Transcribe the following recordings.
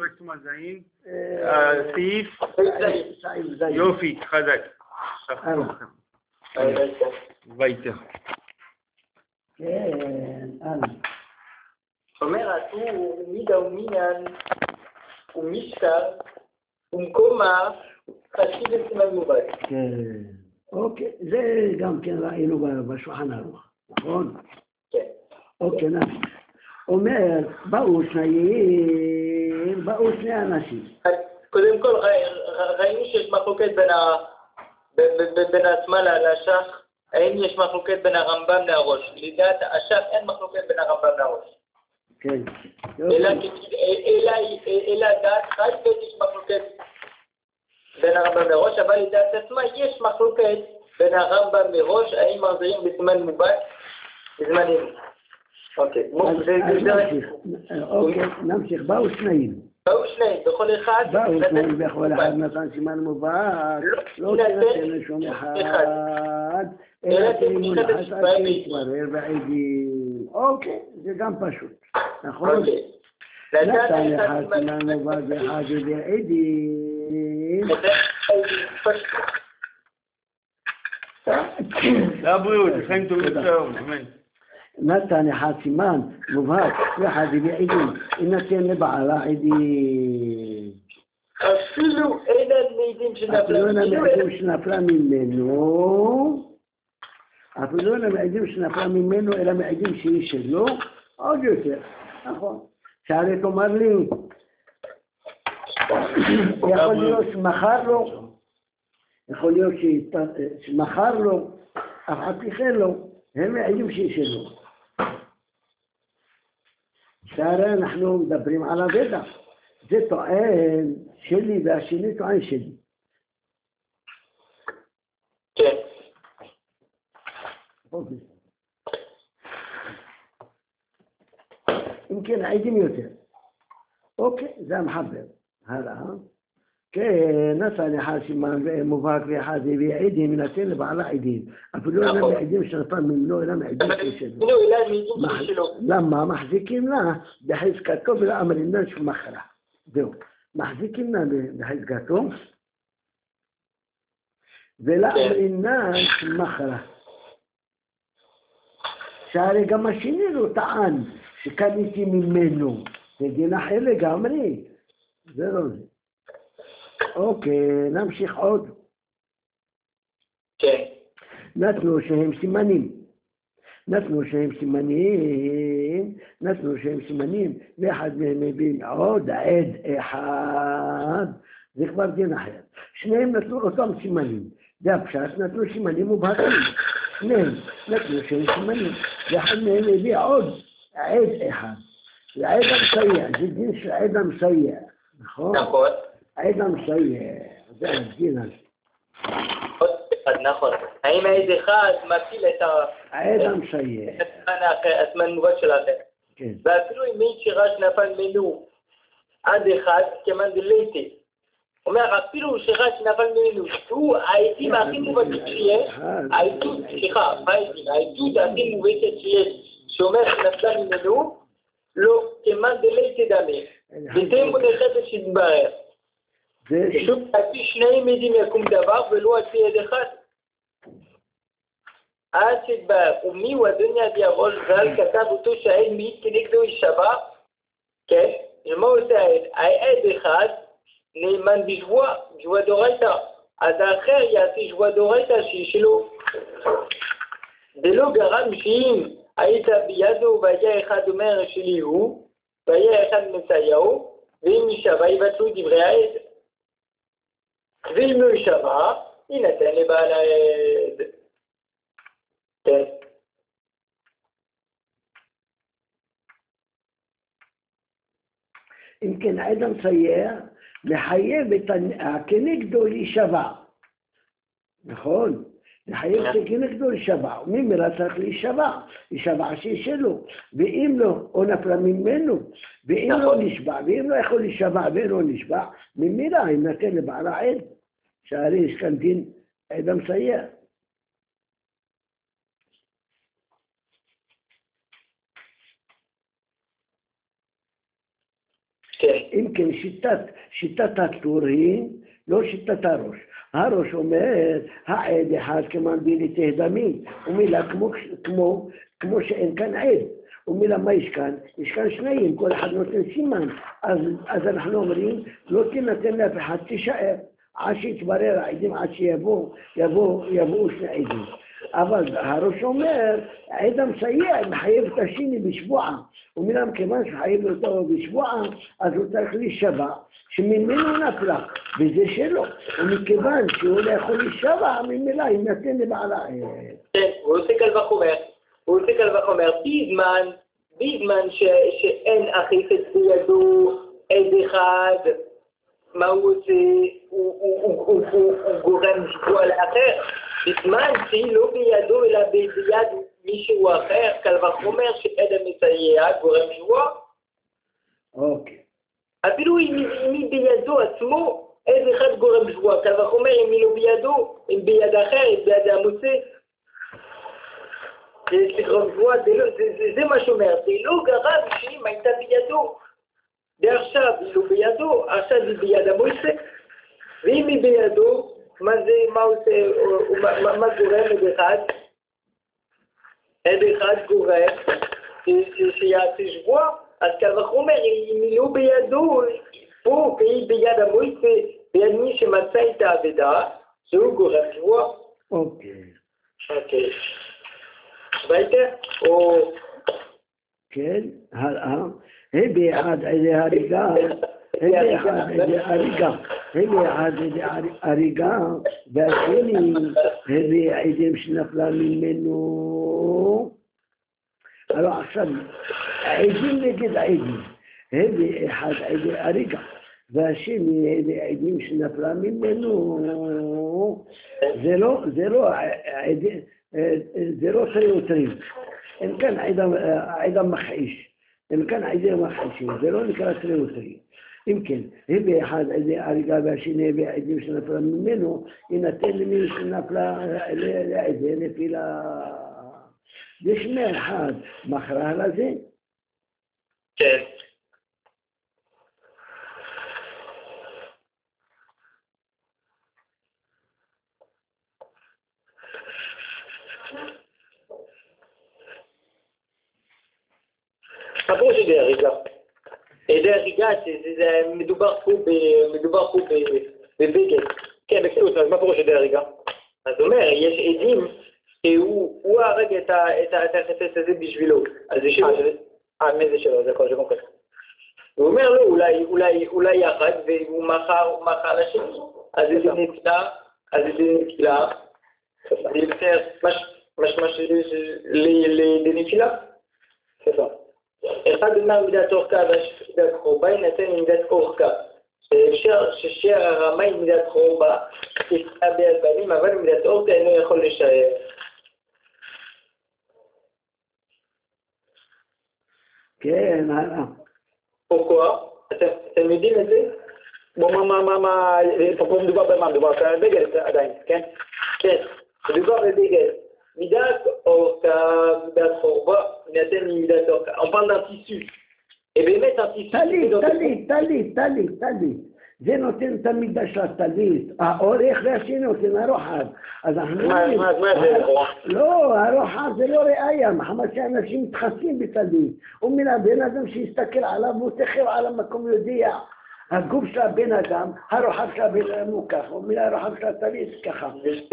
רקטומה זין. סעיף. יופי, חזק. וייטר. כן, הלאה. אומר, הוא מידה ומינן, ומשקל, ומקומה, חשי בסימן מובד. כן, אוקיי, זה גם כן ראינו בשולחן ערוך, נכון? כן. אוקיי, נמשיך. אומר, באו שני אנשים. קודם כל, ראינו שיש מחלוקת בין השמאל לשח. האם יש מחלוקת בין הרמב"ם לראש? לדעת השח אין מחלוקת בין הרמב"ם לראש. כן. אלא דעת חי יש מחלוקת בין הרמב"ם לראש, אבל לדעת עצמה יש מחלוקת בין הרמב"ם לראש, האם מחזירים בזמן מובט, בזמן ימי. אוקיי. נמשיך. באו שניים, בכל אחד נתן סימן מובט, לא תינתן לשום אחד, אלא תלימוד חסד שיתברר בעדים. אוקיי, זה גם פשוט, נכון? נתן אחד סימן מובט ואחד בעדים. לבריאות, לחיים טובים שלום, אמן. נתן אחד סימן מובהק ואחד בעדים, יינתן לבעל העדים. אפילו אין המעידים שנפלה ממנו, אפילו אין המעידים שנפלה ממנו, אלא מעידים שהיא שלו, עוד יותר, נכון. שהרי תאמר לי, יכול להיות שמחר לו, יכול להיות שמחר לו, אף אחד פי לו, הם מעידים שהיא שלו. שהרי אנחנו מדברים על הוודע, זה טוען שלי והשני טוען שלי. כן. אוקיי. אם כן, העדים יותר. אוקיי, זה המחבר. הלאה. כן, נתן אחד סימן מובהק ואחד בעדים, יינתן לבעל העדים. אפילו אינם מעידים שנפל ממנו, אינם מעידים שלו. למה? מחזיקים לה בחזקתו ולאמרינן של מחרה. זהו. מחזיקים לה בחזקתו ולאמרינן של מחרה. שהרי גם השני לא טען שקניתי ממנו. זה דין אחר לגמרי. זה לא זה. אוקיי, נמשיך עוד. כן. נתנו שהם סימנים, ואחד מהם מביא עוד עד אחד, זה כבר דין אחר. שניהם נתנו אותם סימנים, זה הפשט, נתנו סימנים מובהקים. שניהם נתנו שהם סימנים, ואחד מהם מביא עוד עד אחד. זה עד המסייע, זה דין של עד המסייע, נכון? נכון. עד המסייע, זה הדין הזה. נכון. האם העד אחד מפיל את העד המסייע. הזמן מובט של האחר. כן. ואפילו אם מי שירש נפל ממנו עד אחד, כמן דליתי. אומר, אפילו שירש נפל ממנו, שהוא העדים הכי מובטת שיש, העדות הכי מובטת שיש, שאומר שנפלה ממנו, לא, כמן דליתי דמי. ותהיה מונחת שיתברר. שוב, על פי שני עדים יקום דבר, ולא על פי עד אחד. עד שיתברר, ומי הוא אדוני עד ירוש, ועל כתב אותו שהעד מעיד כנגדו יישבע, כן? ומה עושה העד? העד אחד נאמן בשבוע דורייתא, אז האחר יעשה שבוע דורייתא שהיא שלו. ולא גרם שאם היית בידו והיה אחד אומר שלי הוא, והיה אחד מסייעו, ואם יישבע יבטלו דברי העד. ואם לא יישבע, יינתן לבעל העד. כן. אם כן, העד המסייע מחייב את כנגדו להישבע. נכון? מחייב את כנגדו להישבע. וממילא צריך להישבע שהיא שלו. ואם לא, או נפלה ממנו, ואם לא נשבע, ואם לא יכול להישבע ואין נשבע, ממילא יינתן לבעל העד. שהרי יש כאן דין עד המסייע. כן. אם כן, שיטת הטור היא לא שיטת הראש. הראש אומר, העד אחד כמנביל תהדמי, ומילה כמו שאין כאן עד. ומילה מה יש כאן? יש כאן שניים, כל אחד נותן סימן. אז אנחנו אומרים, לא תינתן לאף אחד, תישאר. עד שיתברר העדים, עד יבואו שני עדים. אבל הראש אומר, העד המסייע מחייב את השני בשבועה. ומילה מכיוון שחייב אותו בשבועה, אז הוא צריך להישבע, שממנו נפלה, וזה שלו. ומכיוון שהוא לא יכול להישבע, ממילא יינתן לבעל העד. כן, הוא עושה קל וחומר. בזמן שאין אכיפת בידו עד אחד, מה הוא עושה? הוא גורם שבוע לאחר. בזמן שהיא לא בידו אלא ביד מישהו אחר, קל וחומר שעד המסייע גורם שבוע. אוקיי. אפילו אם היא בידו עצמו, עד אחד גורם שבוע. קל וחומר אם היא לא בידו, אם ביד אחר, אם ביד המוצא. זה מה שאומר, זה לא גרם שאם הייתה בידו, ועכשיו היא לא בידו, עכשיו היא ביד המוצא, ואם היא בידו, מה גורם עד אחד? עד אחד גורם שיעשה שבוע, אז קל וחומר, אם היא לא בידו, פה והיא ביד המוצא, ביד מי שמצא את העבודה, שהוא גורם שבוע. אוקיי. weiter או כן, הלאה. הם ביחד עדי הריגה, והשני הם בעדים שנפלה ממנו. הלוא עכשיו, עדים נגד עדים, הם באחד עדי הריגה, והשני הם בעדים שנפלה ממנו. זה לא טריוטרים, אין כאן עדם מכחיש, אין כאן עדים מכחישים, זה לא נקרא טריוטרים. אם כן, הם באחד עדי הריגה והשני בעדים שנפלה ממנו, יינתן למי שנפלה לעדי נפילה. יש מאחד מכרע לזה? כן. הפירוש עדי הריגה. עדי הריגה, מדובר פה בבגד. כן, בקצות, אז מה פירוש עדי הריגה? אז אומר, יש עדים שהוא הרג את החפץ הזה בשבילו. אז זה שלו. מי זה שלו? זה כל שבון כזה. הוא אומר לו, אולי יחד, והוא מחר לשני. אז זה נתלה, זה יותר משמש לנפילה. ספר. אחד אומר מידת אורכה והשני מידת חורבה, יינתן מידת אורכה. שאפשר ששאר הרמה היא מידת חורבה, תפקע ביד בנים, אבל מידת אורכה אינו יכול להישאר. כן, הלאה. פורקוע, אתם יודעים את זה? פה מדובר במה? מדובר בבגד עדיין, כן? כן, מדובר בבגד. מידת אורכה, מידת חורבה, יינתן מידת אורכה. On parle d'un tissu. Et באמת הטיסו... טלית. זה נותן את המידה של הטלית. האורך והשני נותן הרוחב. אז אנחנו... מה זה הרוחב? לא, הרוחב זה לא ראייה. מחמד שאנשים מתחסים בטלית. ומן הבן אדם שיסתכל עליו, הוא תכף על המקום יודע. הגוף של הבן אדם, הרוחב של הבן אדם הוא ככה. ומן הרוחב של הטלית ככה.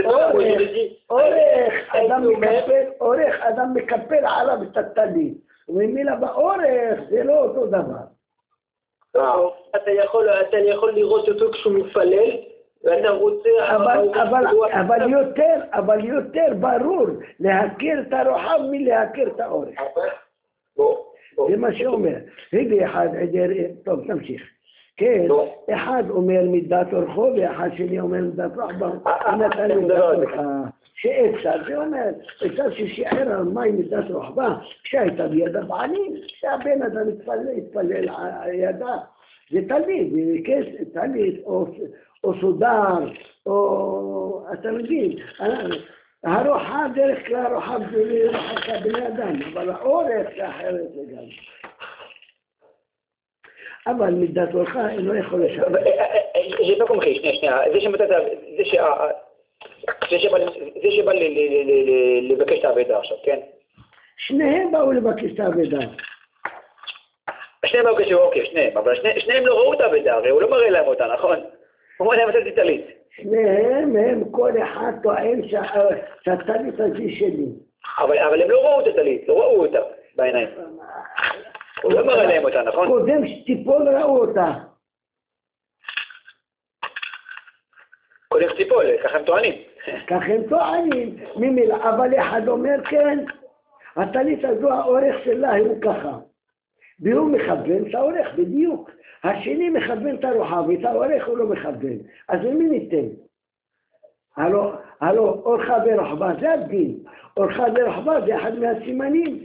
אורך אדם מקפל עליו את הטלית. וממילה באורך זה לא אותו דבר. אתה יכול לראות אותו כשהוא מתפלל, ואתה רוצה... אבל יותר ברור להכיר את הרוחב מלהכיר את האורך. זה מה שאומר. טוב, תמשיך. כן, אחד אומר מידת אורכו, ואחד שני אומר מידת רוחבו. שאפשר, זה אומר, אפשר ששיער על מים מידת רוחבה, כשהייתה ביד הבעלים, שהבן אדם התפלל על ידה. זה תלית, או סודר, או, אתה מבין, הרוחב דרך כלל רוחב זה רוחב בני אדם, אבל האורך זה אחרת לגמרי. אבל מידת הולך אינו יכול לשער. J'ai pas compris, שנייה. זה שבא לבקש את האבדה עכשיו, כן? שניהם באו לבקש את האבדה. שניהם באו אוקיי, שניהם, אבל שניהם לא ראו את האבדה, הרי הוא לא מראה להם אותה, נכון? הוא אומר להם את הטלית. שניהם הם כל אחד טוען שהטלית הזה שלי. אבל הם לא ראו את הטלית, לא ראו אותה בעיניים. הוא לא מראה להם אותה, נכון? קודם שטיפול ראו אותה. קודם שטיפול, ככה הם טוענים. כך הם טוענים, ממילה, אבל אחד אומר כן, הטלית הזו האורך שלה הוא ככה. והוא מכוון את האורך בדיוק. השני מכוון את הרוחב, ואת האורך הוא לא מכוון. אז למי ניתן? הלא אורכה ורוחבה זה הדין. אורכה ורוחבה זה אחד מהסימנים.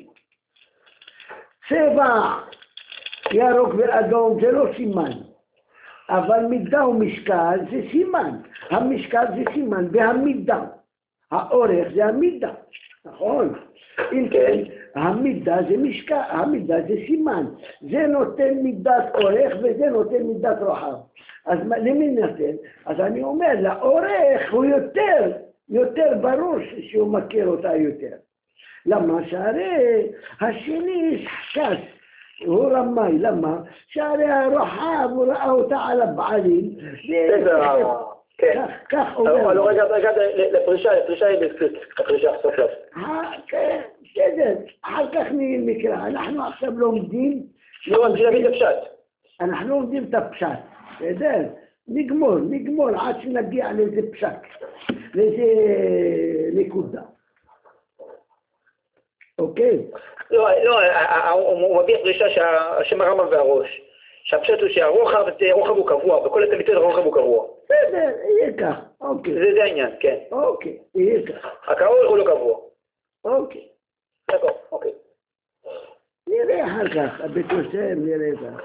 צבע ירוק ואדום זה לא סימן. אבל מידה ומשקל זה סימן. המשקל זה סימן והמידה. האורך זה המידה. נכון? אם כן, המידה זה משקל, המידה זה סימן. זה נותן מידת אורך וזה נותן מידת רוחב. אז למי נותן? אז אני אומר, לאורך הוא יותר ברור שהוא מכיר אותה יותר. למה? שהרי השני יש חשש. הוא רמאי, למה? שהרי הרוחב הוא ראה אותה על הבעלים. כן. כך אומר. לא רגע, לפרישה היא בסקריט, לפרישה, סוף סוף. כן, בסדר. אחר כך נקרא. אנחנו עכשיו לומדים. לא, בשביל להביא את הפשט. אנחנו לומדים את הפשט. בסדר? נגמור עד שנגיע לאיזה פשט. לאיזה נקודה. אוקיי? לא, הוא מביא פרישה שהשם הרמב"ם והראש. שהפשט הוא שהרוחב הוא קבוע, בכל התלמידות הרוחב הוא קבוע. בסדר, יהיה כך, אוקיי. זה העניין, כן. אוקיי, יהיה כך. רק האורך הוא לא קבוע. אוקיי. d'accord, אוקיי. נראה אחר כך, הבית יוסף נראה כך.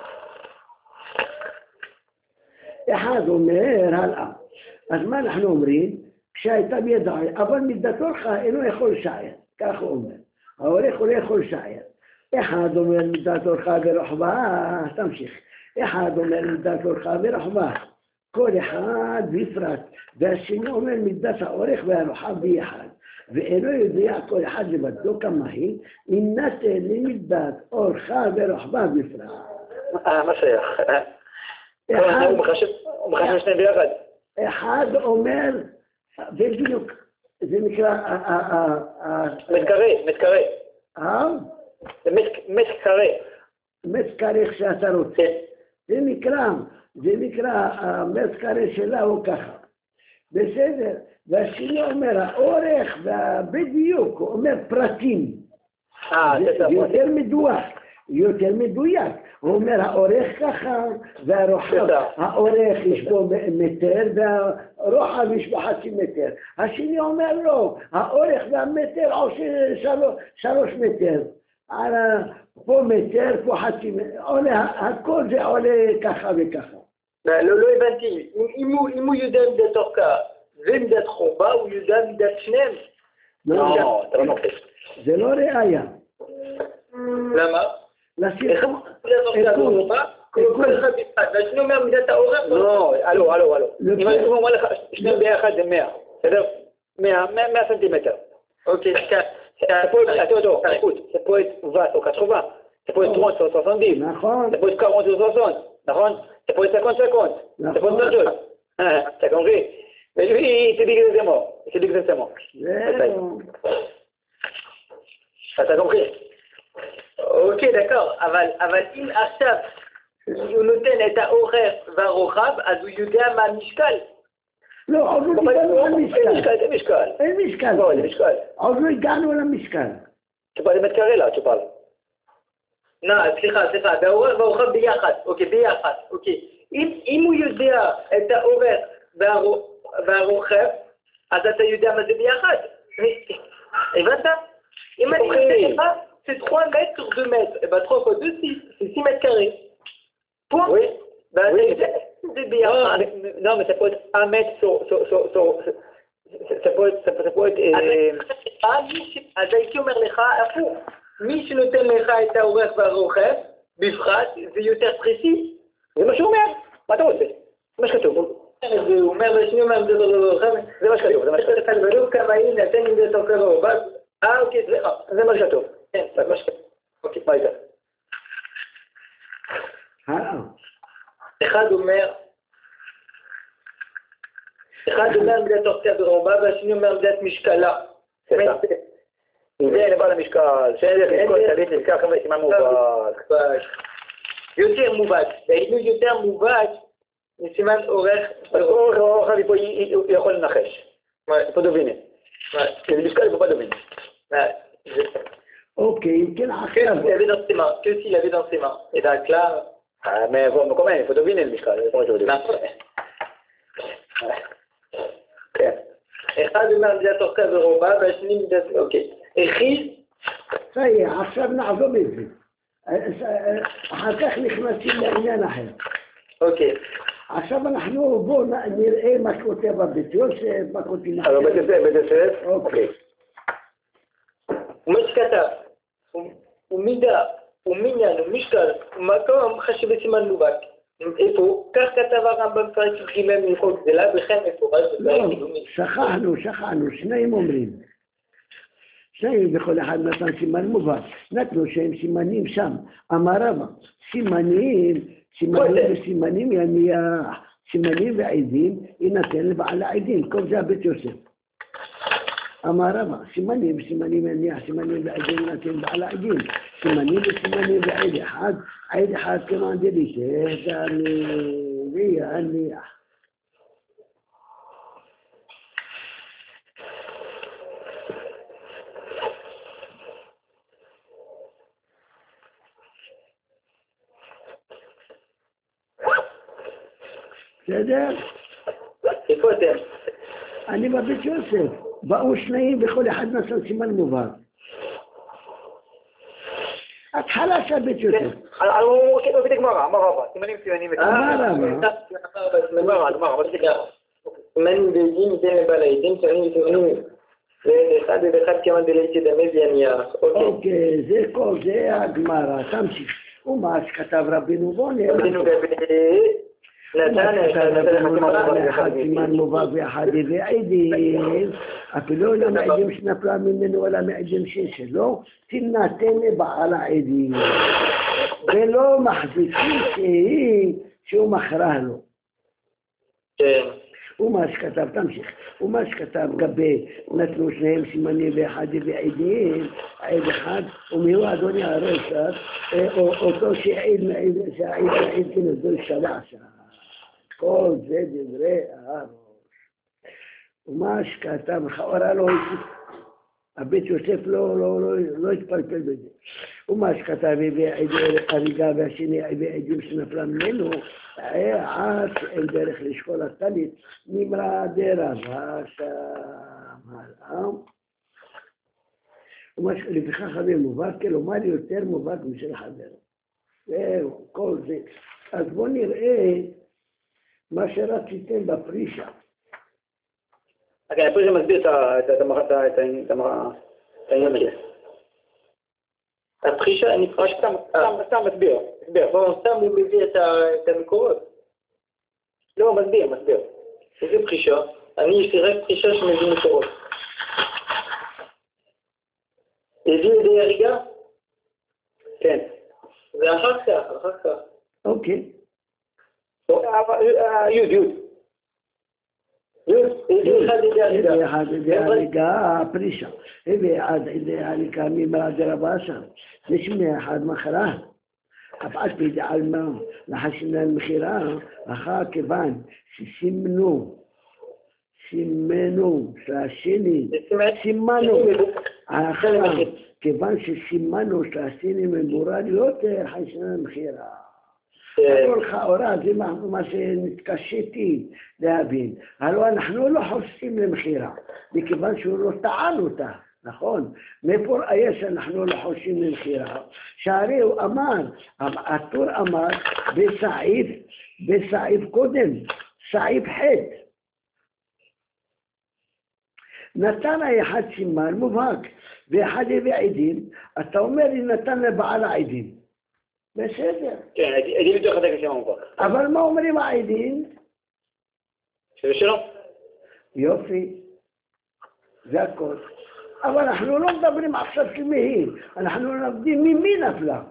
אחד אומר הלאה. אז מה אנחנו אומרים? כשהייתה בידעי, אבל מידת אורכה אינו יכול לשער. כך הוא אומר. האורך הוא לא יכול לשער. אחד אומר מידת אורכה ורוחבה, תמשיך. אחד אומר מידת אורכה ורוחבה. כל אחד בפרט. והשני אומר מידת האורך והרוחב ביחד. ואינו יודע כל אחד לבדו כמה היא, אם נתן למידת אורכה ורוחבה בפרט. מה שייך? הוא מחשב שניהם ביחד. אחד אומר, בדיוק, זה נקרא... מתקרא. זה מתקרא. מתקרא איך שאתה רוצה. זה נקרא, המתקרא שלה הוא ככה. בסדר. והשני אומר, האורך בדיוק, הוא אומר פרטים. זה יותר מדויק. הוא אומר, האורך ככה, והרוחב, האורך יש בו מטר, והרוחב יש בו חצי מטר. השני אומר, לא, האורך והמטר עושה 3 מטר. פה מטר, פה חצי מטר, הכל זה עולה ככה וככה. לא הבנתי, אם הוא יודע מידת אורכה ומידת חורבה, הוא יודע מידת שניהם. לא, אתה לא נוקף. זה לא ראיה. למה? לשיחה. כל אחד בפרט, והשני אומר מידת האורך. לא, הלו. אם אני אומר לך, שניהם ביחד זה 100, בסדר? 100 סנטימטר. אוקיי, attends, écoute, ça peut être 20 ou 80, ça peut être 30 sur 70, ça peut être 40 sur 60, ça peut être 50-50, ça peut être plein de choses. T'as compris? Mais lui, il te dit exactement. T'as compris? Ok, d'accord, אבל אם עכשיו הוא נותן את האורך והרוחב, אז הוא יודע מה המשקל. לא, עוד לא הגענו למשקל. אין משקל. עוד לא הגענו למשקל. Tu parles de mètre carré là, tu parles. סליחה, והרוחב ביחד. אוקיי, ביחד. אוקיי. אם הוא יודע את האורך והרוחב, אז אתה יודע מה זה ביחד. הבנת? אם אני יודע לך, c'est 3 mètres sur 2 mètres. Et bien 3 fois 2, c'est 6 mètres carrés. Point. Oui. C'est bien. Non, mais ça peut être 1 mètre sur ça peut être... אז הייתי אומר לך, הפוך. מי שנותן לך את האורך והרוחב, בפרט, זה יותר פרסי. זה מה שהוא אומר, מה אתה רוצה? זה מה שכתוב. הוא אומר לשני אומר, זה מה שכתוב, זה מה שכתוב. ולא כמה הנה, תן לי זה תוקר לו, אוקיי, זה מה שכתוב. כן, זה מה שכתוב. אוקיי, מה איתה? אחד אומר מידת תוקר ברובה, והשני אומר מידת משקלה. זה לבעל המשקל, שאין דרך לזכור את הליט נזכר כמה סימן מובהק. יותר מובהק, והיינו יותר מובהק מסימן אורך. אורך פה יכול לנחש. פה דובינה. זה משקל פה דובינה. אוקיי, כן עכשיו. Que s'il avait dans ses mains. Et donc là... Mais bon, quand même, il faut deviner le משקל, זה כמו שהוא דובינה. כן. אחד אומר מידת אורכה ורובה, והשני מידת... אוקיי. הכיל... עכשיו נעזוב את זה. אחר כך נכנסים לעניין אחר. אוקיי. עכשיו בואו נראה מה כותב בבית יוסף, מה כותב... בית יוסף? אוקיי. ומה שכתב, ומידה, ומניין, ומשקל, ומקום חשב בסימן מובהק. איפה? כך כתב הרמב"ם פרק י"ג מהלכות גזלה, וכן מפורש בפרק קדומים. שכחנו, שניים אומרים. שניים בכל אחד נתן סימן מובהק. נתנו שהם סימנים שם. אמר רבא, סימנים יניח, סימנים ועדים יינתן לבעל העדים. כל זה הבית יוסף. אמר רבא, סימנים יניח, סימנים ועדים יינתן לבעל העדים. סימנים ועד אחד, עד אחד כמען דלישת, ויניח. בסדר? איפה אתם? אני בבית יוסף. באו שניים וכל אחד נשא סימן מובהק. התחלה של בית יוסף. הוא בית הגמרא, אמר רבא, סימנים. אמר רבא. סימנים ועדים ניתן לבעל העדים, סימנים ואחד כמעט דלייתי דמי ויניח. אוקיי, זה הגמרא, תמשיך. ומה שכתב רבינו בונר? אחד סימן מובהק ואחד ועדים, אפילו לא מעדים שנפלה ממנו אלא מעדים שלו, תינתן לבעל העדים, ולא מחזיקים שהוא מכרה לו. ומה שכתב, תמשיך, ומה שכתב גבי נתנו שניהם סימנים ואחד ועדים, עד אחד, ומיהו אדוני הרשת, אותו שהעיד כנגדו שבע שעה. כל זה דברי הראש. ומה שכתב, לכאורה לא הבית יוסף לא התפלפל בזה. ומה שכתב בעדי הריגה והשני בעדים שנפלה ממנו, עד שאין דרך לשקול הטלית, נמרא דרבא שם. לפיכך הרי מובהק, כלומר יותר מובהק משל חבר. זהו, כל זה. אז בואו נראה מה שרציתם בפרישה. אוקיי, הפרישה מסביר את העניין הזה. הפרישה, אני פרש סתם מסביר. סתם הוא מביא את המקורות. לא, מסביר. איזה פרישה? יש לי רק פרישה שמביא מקורות. הביא ידי הריגה? כן. ואחר כך. אוקיי. אחד ידי הריגה, פרישה. ואחד ידי הריגה ממרא דרבא שם. נשמע אחד מחרה. אף על פי דעלמא לחשנן מכירה, אחר כיוון שסימנו, אחר כיוון שסימנו שהסיני ממורד יותר חשנן מכירה. הכל לכאורה, זה מה שנתקשיתי להבין. הלוא אנחנו לא חופשים למכירה, מכיוון שהוא לא טען אותה, נכון? מפורעיה שאנחנו לא חופשים למכירה. שהרי הוא אמר, הטור אמר בסעיף קודם, סעיף ח' נתן האחד סימן מובהק, ואחד הביא עדים, אתה אומר לי נתן לבעל העדים. בסדר. כן, עדים יותר חזק לשם המובהק. אבל מה אומרים העדים? שזה שלו. יופי. זה הכל. אבל אנחנו לא מדברים עכשיו כמהי, אנחנו לומדים ממי נפלה.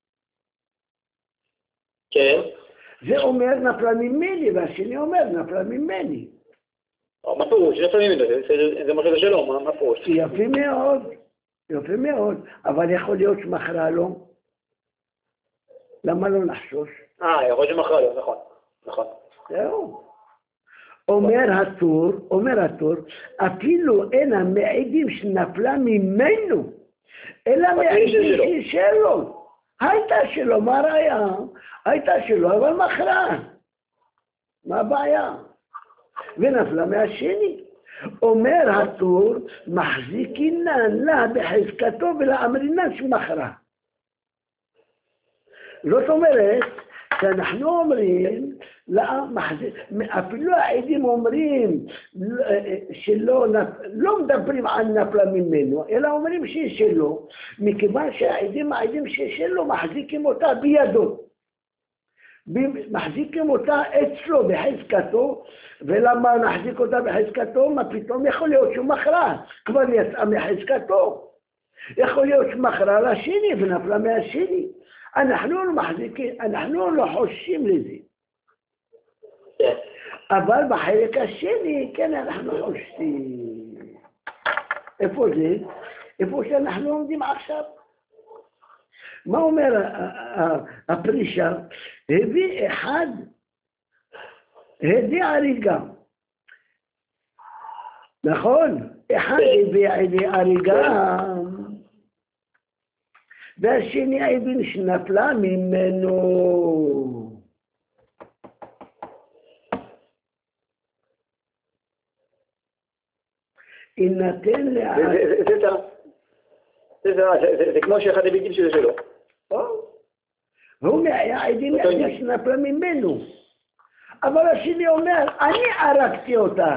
כן. זה אומר נפלה ממני, והשני אומר נפלה ממני. מה פירוש? נפלה ממנו, זה מה שזה שלו, מה פירוש? יופי מאוד, יופי מאוד, אבל יכול להיות שמכרה לו. למה לא נחשוש? יכול להיות שמכרה לו, נכון, נכון. זהו. אומר הטור, אפילו אין המעידים שנפלה ממנו, אלא מעידים שלו. הייתה שלו, מה ראיה? הייתה שלו, אבל מכרה. מה הבעיה? ונפלה מהשני. אומר הטור, מחזיקינן לה בחזקתו ולאמרינן שמכרה. זאת אומרת, שאנחנו אומרים, אפילו העדים אומרים לא מדברים על נפלה ממנו, אלא אומרים שהיא שלו, מכיוון שהעדים שלו מחזיקים אותה בידו. מחזיקים אותה אצלו בחזקתו, ולמה נחזיק אותה בחזקתו? מה פתאום יכול להיות שהוא מכרה, כבר יצאה מחזקתו. יכול להיות שמכרה לשני ונפלה מהשני. אנחנו לא מחזיקים, אנחנו לא חוששים לזה. אבל בחלק השני, כן, אנחנו חוששים. איפה זה? איפה שאנחנו עומדים עכשיו. מה אומר הפרישה? הביא אחד, הביא הריגה. נכון? אחד הביא הריגה. והשני הבין שנפלה ממנו. יינתן זה כמו שאחד הביטים שזה שלו. הוא מהעדים שנפלה ממנו. אבל השני אומר, אני הרגתי אותה.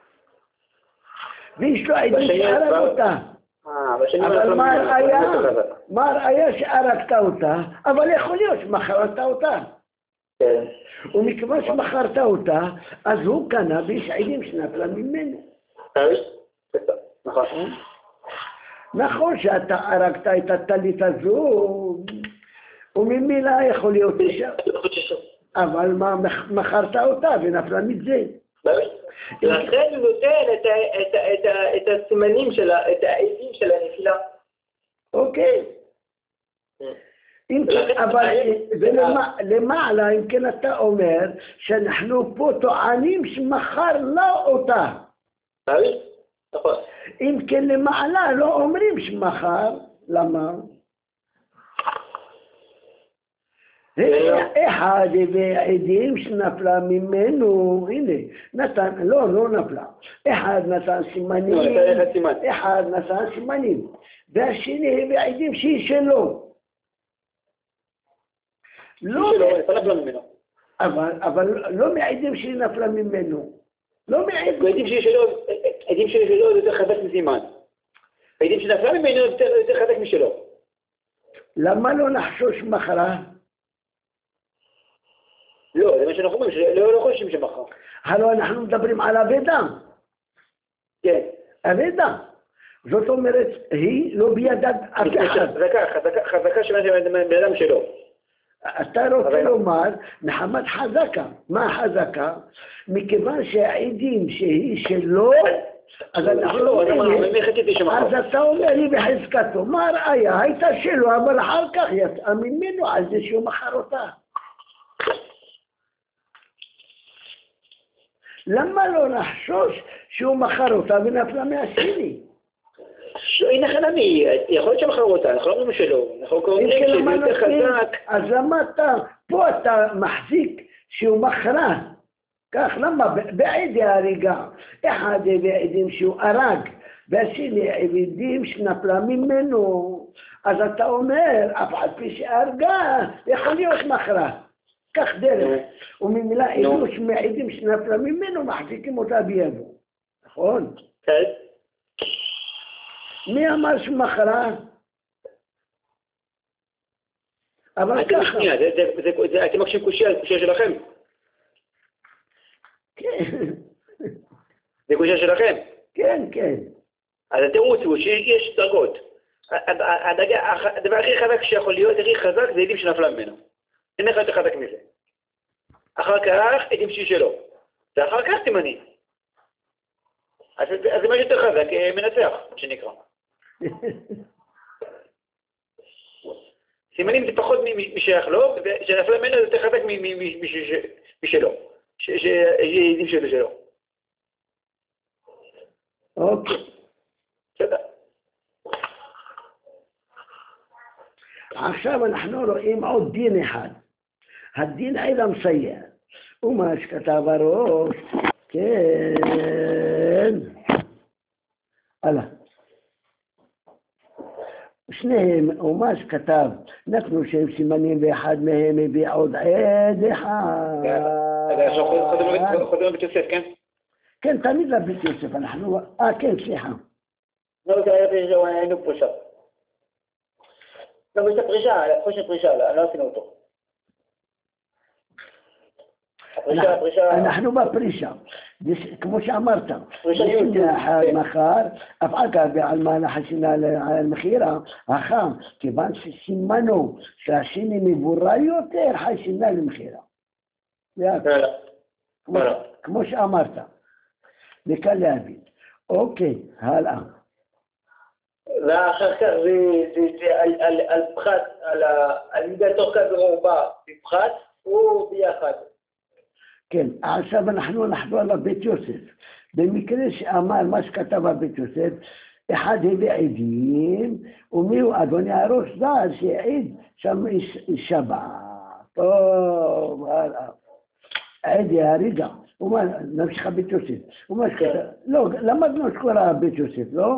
ויש לו עדים שהרג אותה. אבל מה הראיה שהרגת אותה? אבל יכול להיות שמכרת אותה. ומכיוון שמכרת אותה, אז הוא קנה ויש עדים שנפלה ממנו. נכון שאתה הרגת את הטלית הזו, וממילא יכול להיות שם. אבל מה, מכרת אותה ונפלה מזה. לכן הוא נותן את הסימנים שלה, את העדים של הנפילה. אוקיי. אבל למעלה, אם כן אתה אומר, שאנחנו פה טוענים שמכר לא אותה. נכון. אם כן למעלה לא אומרים שמכר, למה? אחד ועדים שנפלה ממנו, הנה, נתן, לא נפלה, אחד נתן סימנים, אחד נתן סימנים, והשני ועדים שהיא שלו. אבל לא מעדים שהיא נפלה ממנו. לא מעדים. עדים שלו זה יותר חזק מסימן. עדים שנפלה ממנו יותר חזק משלו. למה לא נחשוש מכרה? לא, זה מה שאנחנו אומרים, לא חושבים שמכר. הלוא אנחנו מדברים על אבדה. כן. אבדה. זאת אומרת, היא לא בידת אף אחד. חזקה בן אדם שלו. אתה רוצה לומר, מחמת חזקה. מה חזקה? מכיוון שהעדים שהיא שלו, אז אתה אומר לי בחזקתו. מה הראיה? הייתה שלו, אבל אחר כך יצאה ממנו על זה שהוא מכר אותה. למה לא נחשוש שהוא מכר אותה ונפלה מהשני? הנה חלמי, יכול להיות שמכר אותה, אנחנו לא אומרים שלא, אנחנו קוראים שזה יותר חזק. אז למה פה אתה מחזיק שהוא מכרה? כך, למה? בעדי ההריגה, אחד בעדים שהוא הרג, והשני עדים שנפלה ממנו, אז אתה אומר, אף על פי שהרגה, יכול להיות מכרה. כך דרך, וממילה עדות שמעידים שנפלה ממנו, מחזיקים אותה בידו. נכון? כן. מי אמר שמכרה? אבל ככה. אתם מקשים קושיה שלכם. כן. זה קושיה שלכם. כן, כן. אז התירוץ הוא שיש דרגות. הדבר הכי חזק שיכול להיות, הכי חזק, זה עדים שנפלה ממנו. אין לך יותר חזק מזה. אחר כך עדים שלו. ואחר כך סימנים. אז זה מה שיותר חזק, מנצח, מה שנקרא. סימנים זה פחות משייך לו, ושנפלה ממנו זה יותר חזק משלו. עדים שלו. אוקיי. בסדר. עכשיו אנחנו רואים עוד דין אחד. הדין עיד המסייע. ומה שכתב הראש, כן. הלאה. שניהם, ומה שכתב, נתנו שהם סימנים ואחד מהם הביא עוד עד אחד. חוזרים לבית יוסף, כן? כן, תמיד לבית יוסף, אנחנו... כן, סליחה. לא, זה היינו פרישה. לא, יש הפרישה, חוש הפרישה, לא עשינו אותו. הפרישה... אנחנו בפרישה, כמו שאמרת, פרישה אחד מחר, אף אגב בעלמה לחשינה על המחירה, אחר, כיוון שסימנו שהשני מבורר יותר, חשינה למחירה. כמו שאמרת, וקל להבין. אוקיי, הלאה. ואחר כך זה על פחת, על מידת תוך כזה רובה, בפחת וביחד. כן, עכשיו אנחנו נחזור לבית יוסף. במקרה שאמר מה שכתב הבית יוסף, אחד הביא עדים, ומי הוא אדוני הראש זר שהעיד שם שבע. טוב, הלאה. עדי הריגה. נמשיך בית יוסף. לא, למדנו את כל הבית יוסף, לא?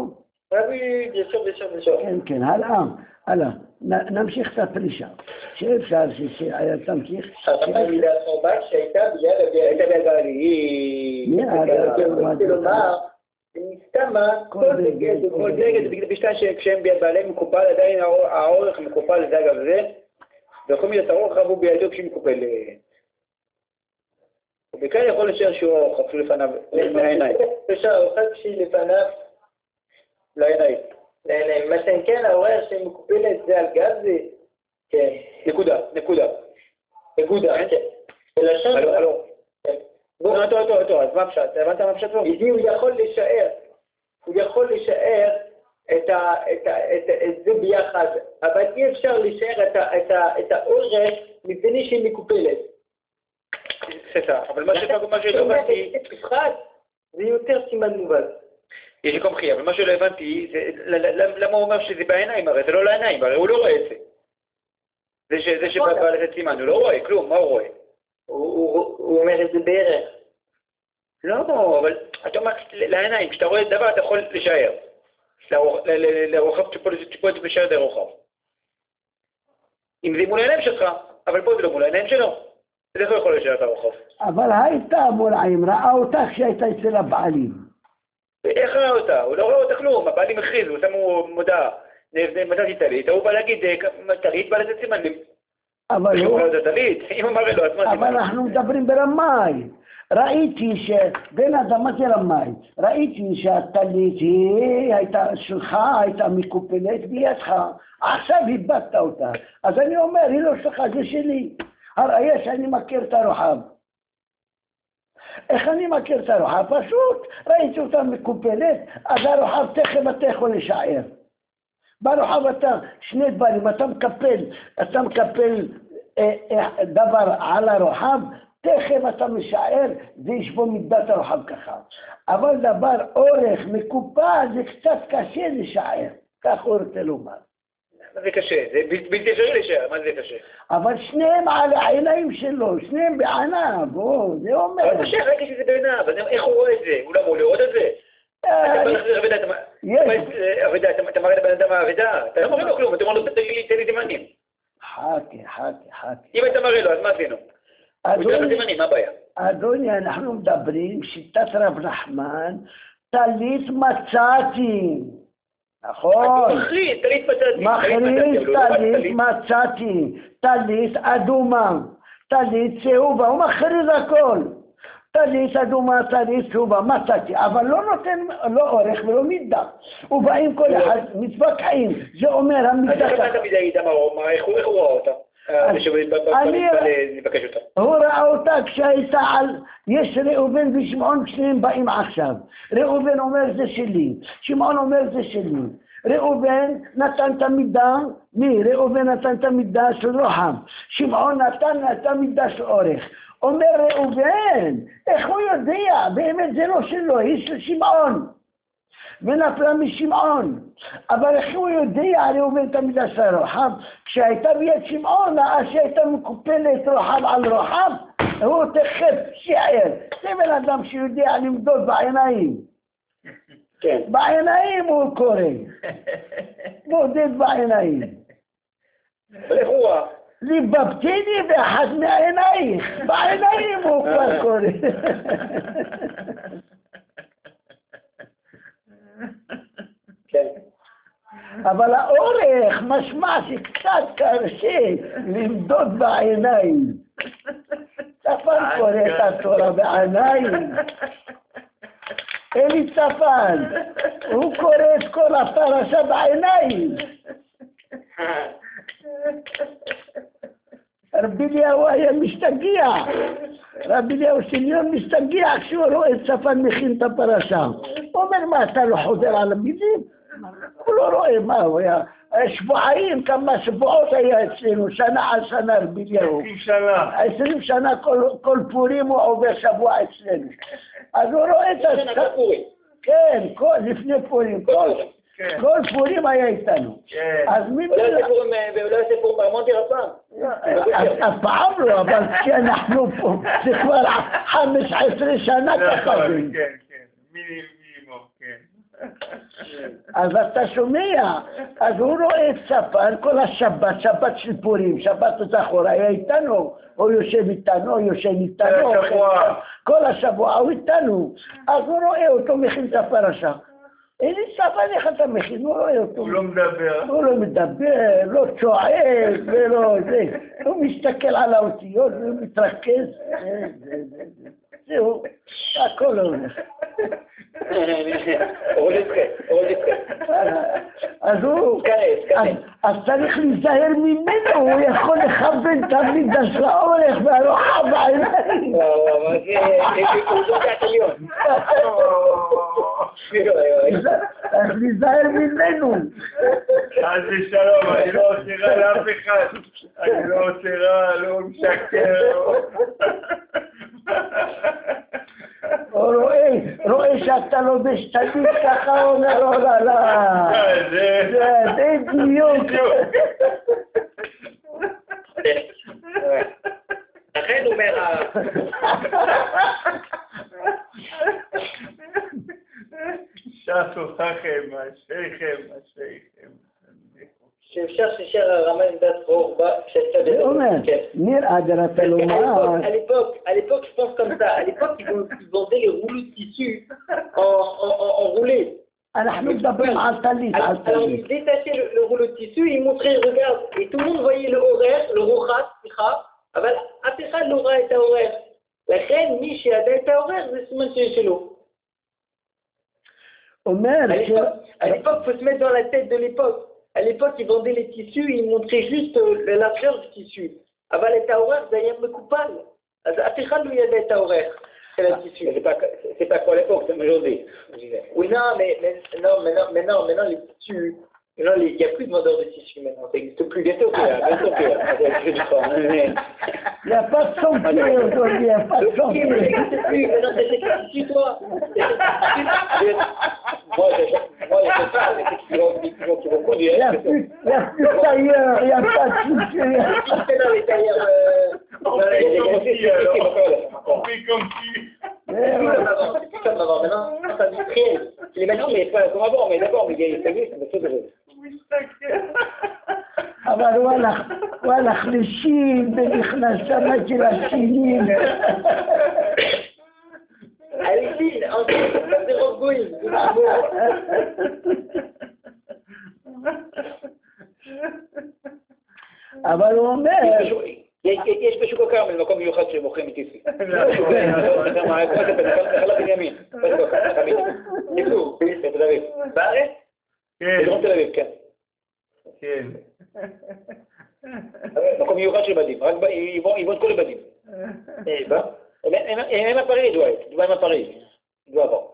כן, כן, הלאה. נמשיך את הפרישה. שאפשר שתמשיך. מידת חורבה שהייתה ביד הגלי. כלומר, מסתמה כל דגל בשביל כשהם ביד בעליהם מקופל, עדיין האורך מקופל לדג על זה, וכל מידת האורך רבו בידו כשהיא מקופל. וכאן יכול לשאר שהוא אורך אפילו לפניו, לעיניים. אפשר אוכל כשהיא לפניו לעיניים. מה שאין כן, האורך שמקופל את זה על גב זה... כן. נקודה. כן. ולשון... הלו. אז מה פשט? הבנת מה פשט? הוא יכול לשאר את זה ביחד, אבל אי אפשר לשאר את האורך מפני שהיא מקופלת. בסדר, אבל מה שלא הבנתי... זה יותר סימן מובן. יש לי קומחי, אבל מה שלא הבנתי, למה הוא אומר שזה בעיניים? הרי זה לא לעיניים, הרי הוא לא רואה את זה. זה שבא לזה סימן, הוא לא רואה כלום, מה הוא רואה? הוא אומר את זה בערך. לא, אבל אתה אומר לעיניים, כשאתה רואה דבר אתה יכול לשער. לרוחב טיפות לשער די רוחב. אם זה מול העיניים שלך, אבל פה זה לא מול העיניים שלו. אז איך הוא יכול לשער את הרוחב? אבל הייתה מול העין, ראה אותה כשהייתה אצל הבעלים. איך ראה אותה? הוא לא ראה אותה כלום, הבעלים הכריזו, שמו מודעה. מצאתי טלית, הוא בא להגיד, טלית בא לזה סימנים. אבל הוא... אבל אנחנו מדברים ברמאי. ראיתי שבין אדמה זה רמאי. ראיתי שהטלית היא הייתה שלך, הייתה מקופלת בידך. עכשיו איבדת אותה. אז אני אומר, היא לא שלך, זה שלי. הראיה שאני מכיר את הרוחב. איך אני מכיר את הרוחב? פשוט ראיתי אותה מקופלת, אז הרוחב תכף אתה יכול לשער. ברוחב אתה שני דברים, אתה מקפל דבר על הרוחב, תכף אתה משער, ויש בו מידת הרוחב ככה. אבל דבר אורך מקופל זה קצת קשה לשער, כך הוא רוצה לומר. מה זה קשה? זה בלתי אפשרי לשער, מה זה קשה? אבל שניהם על העיניים שלו, שניהם בעיניו, זה אומר. אבל קשה, ראיתי שזה בעיניו, אז איך הוא רואה את זה? הוא לא אמור לראות את זה? אתה מראה לבן אדם העבדה, אתה לא מראה לו כלום, אתה אומר לו, תן לי סימנים. חכה. אם אתה מראה לו, אז מה עשינו? הוא ייתן לך סימנים, מה הבעיה? אדוני, אנחנו מדברים, שיטת רב נחמן, טלית מצאתי. נכון. מחריד, טלית מצאתי, טלית אדומה, טלית צהובה, הוא מכריז הכל. טלית אדומה, טלית צהובה, מצאתי, אבל לא נותן, לא אורך ולא מידה. ובאים כל אחד, מתווכחים, זה אומר המידה. אז איך אתה תמיד היית מה, איך הוא רואה אותה? נבקש אותה. הוא ראה אותה כשהייתה על, יש ראובן ושמעון כשהם באים עכשיו. ראובן אומר זה שלי, שמעון אומר זה שלי. ראובן נתן את המידה, ראובן נתן את המידה של רוחב, שמעון נתן את המידה של אורך. אומר ראובן, איך הוא יודע? באמת זה לא שלו, היא של שמעון. ונפלה משמעון. אבל איך הוא יודע ראובן את המידה של רוחב? כשהייתה ביד שמעון, שהייתה מקופלת רוחב על רוחב, הוא תכף שיער. זה בן אדם שיודע למדוד בעיניים. כן. בעיניים הוא קורא. מודד בעיניים. איך הוא רואה? ליבבתיני באחד מעינייך. בעיניים הוא כבר קורא. כן. אבל האורך משמע שקצת קשה למדוד בעיניים. צפן קורא את התורה בעיניים. אלי צפן, הוא קורא את כל הפרשה בעיניים. רבי אליהו היה משתגע. רבי אליהו שליון משתגע כשהוא רואה את צפן מכין את הפרשה. הוא אומר, מה, אתה לא חוזר על המילים? הוא לא רואה מה הוא היה. שבועיים, כמה שבועות היה אצלנו, שנה על שנה רבי אליהו. 20 שנה. 20 שנה כל פורים הוא עובר שבוע אצלנו. אז הוא רואה את שנה פורים. כן, לפני פורים. כל פורים היה איתנו. אז מי... אולי זה פורים באמונתי רפם. אף פעם לא, אבל כשאנחנו פה, זה כבר 15 שנה ככה. כן, כן. מינימום, כן. אז אתה שומע, אז הוא רואה את צפן כל השבת, שבת של פורים, שבת זכור, היה איתנו, הוא יושב איתנו, הוא יושב איתנו, כל השבוע הוא איתנו, אז הוא רואה אותו מכין את הפרשה. איזה צפן איך אתה מכין, הוא רואה אותו. הוא לא מדבר. הוא לא מדבר, לא צועק ולא זה, הוא מסתכל על האותיות והוא מתרכז, זהו, הכל הולך. אז הוא, אז צריך להיזהר ממנו, הוא יכול לכוון את המידה של האורך והרוחב בעיניים. אז להיזהר ממנו. אז שלום, אני לא עושה רע לאף אחד, אני לא עושה רע, לא משקר. הוא רואה שאתה לובש תמיד ככה, הוא אומר, לא, לא, לא. זה בדיוק. לכן הוא אומר... שפו לכם, אשריכם, אשריכם. שאפשר שישאר הרמה עמדת רוחבה כשאתה זה אומר, נראה דרתה לומר. À l'époque, je pense comme ça. À l'époque, ils vendaient les rouleaux de tissu en roulé. אנחנו מדברים על טלית, על Alors, טלית. ils détachaient le rouleau de tissu, ils montraient, regarde, et tout le monde voyait le horaire, le rochat, אבל אף אחד לא ראה את ההורר. לכן, מי שידע את ההורר, זה סימן שיש שלו. אומר À l'époque, il faut se mettre dans la tête de l'époque. À l'époque, ils vendaient les tissus, ils montraient juste la largeur du tissu. אבל את ההורר, זה היה מקופל. אז אף אחד לא ידע את ההורר של הtissu. C'est pas quoi l'époque, c'est aujourd'hui. Oui, non, mais non, les tissus... Non, il n'y a plus de vendeurs de tissus maintenant, ça n'existe plus. Bientôt qu'il y a, il n'y a pas de sentier aujourd'hui, il n'y a pas de sentier. Ça n'existe plus, maintenant c'est des tissus, toi. Moi, il y a que ça, qui vont conduire. Il n'y a plus de tailleur, il n'y a pas de tissu. C'est dans les tailleurs... On fait comme si... C'est comme avant, maintenant, c'est industriel. Les machines, mais pas comme avant, mais d'accord, mais il y a des choses de... אבל הוא הלך לשין ונכנס שם של השינים. Allez, en fait, c'est Rogoïne. אבל הוא אומר... יש בשוק הכרמל מקום מיוחד שמוכרים איתי. נחלה בנימין. תקלו, בתל אביב. בארץ? כן. בדרום תל אביב, כן. כן. מקום מיוחד של בדים, רק יבון כל הבדים. הם הפריד, דווי עם הפריד. דווי עבר.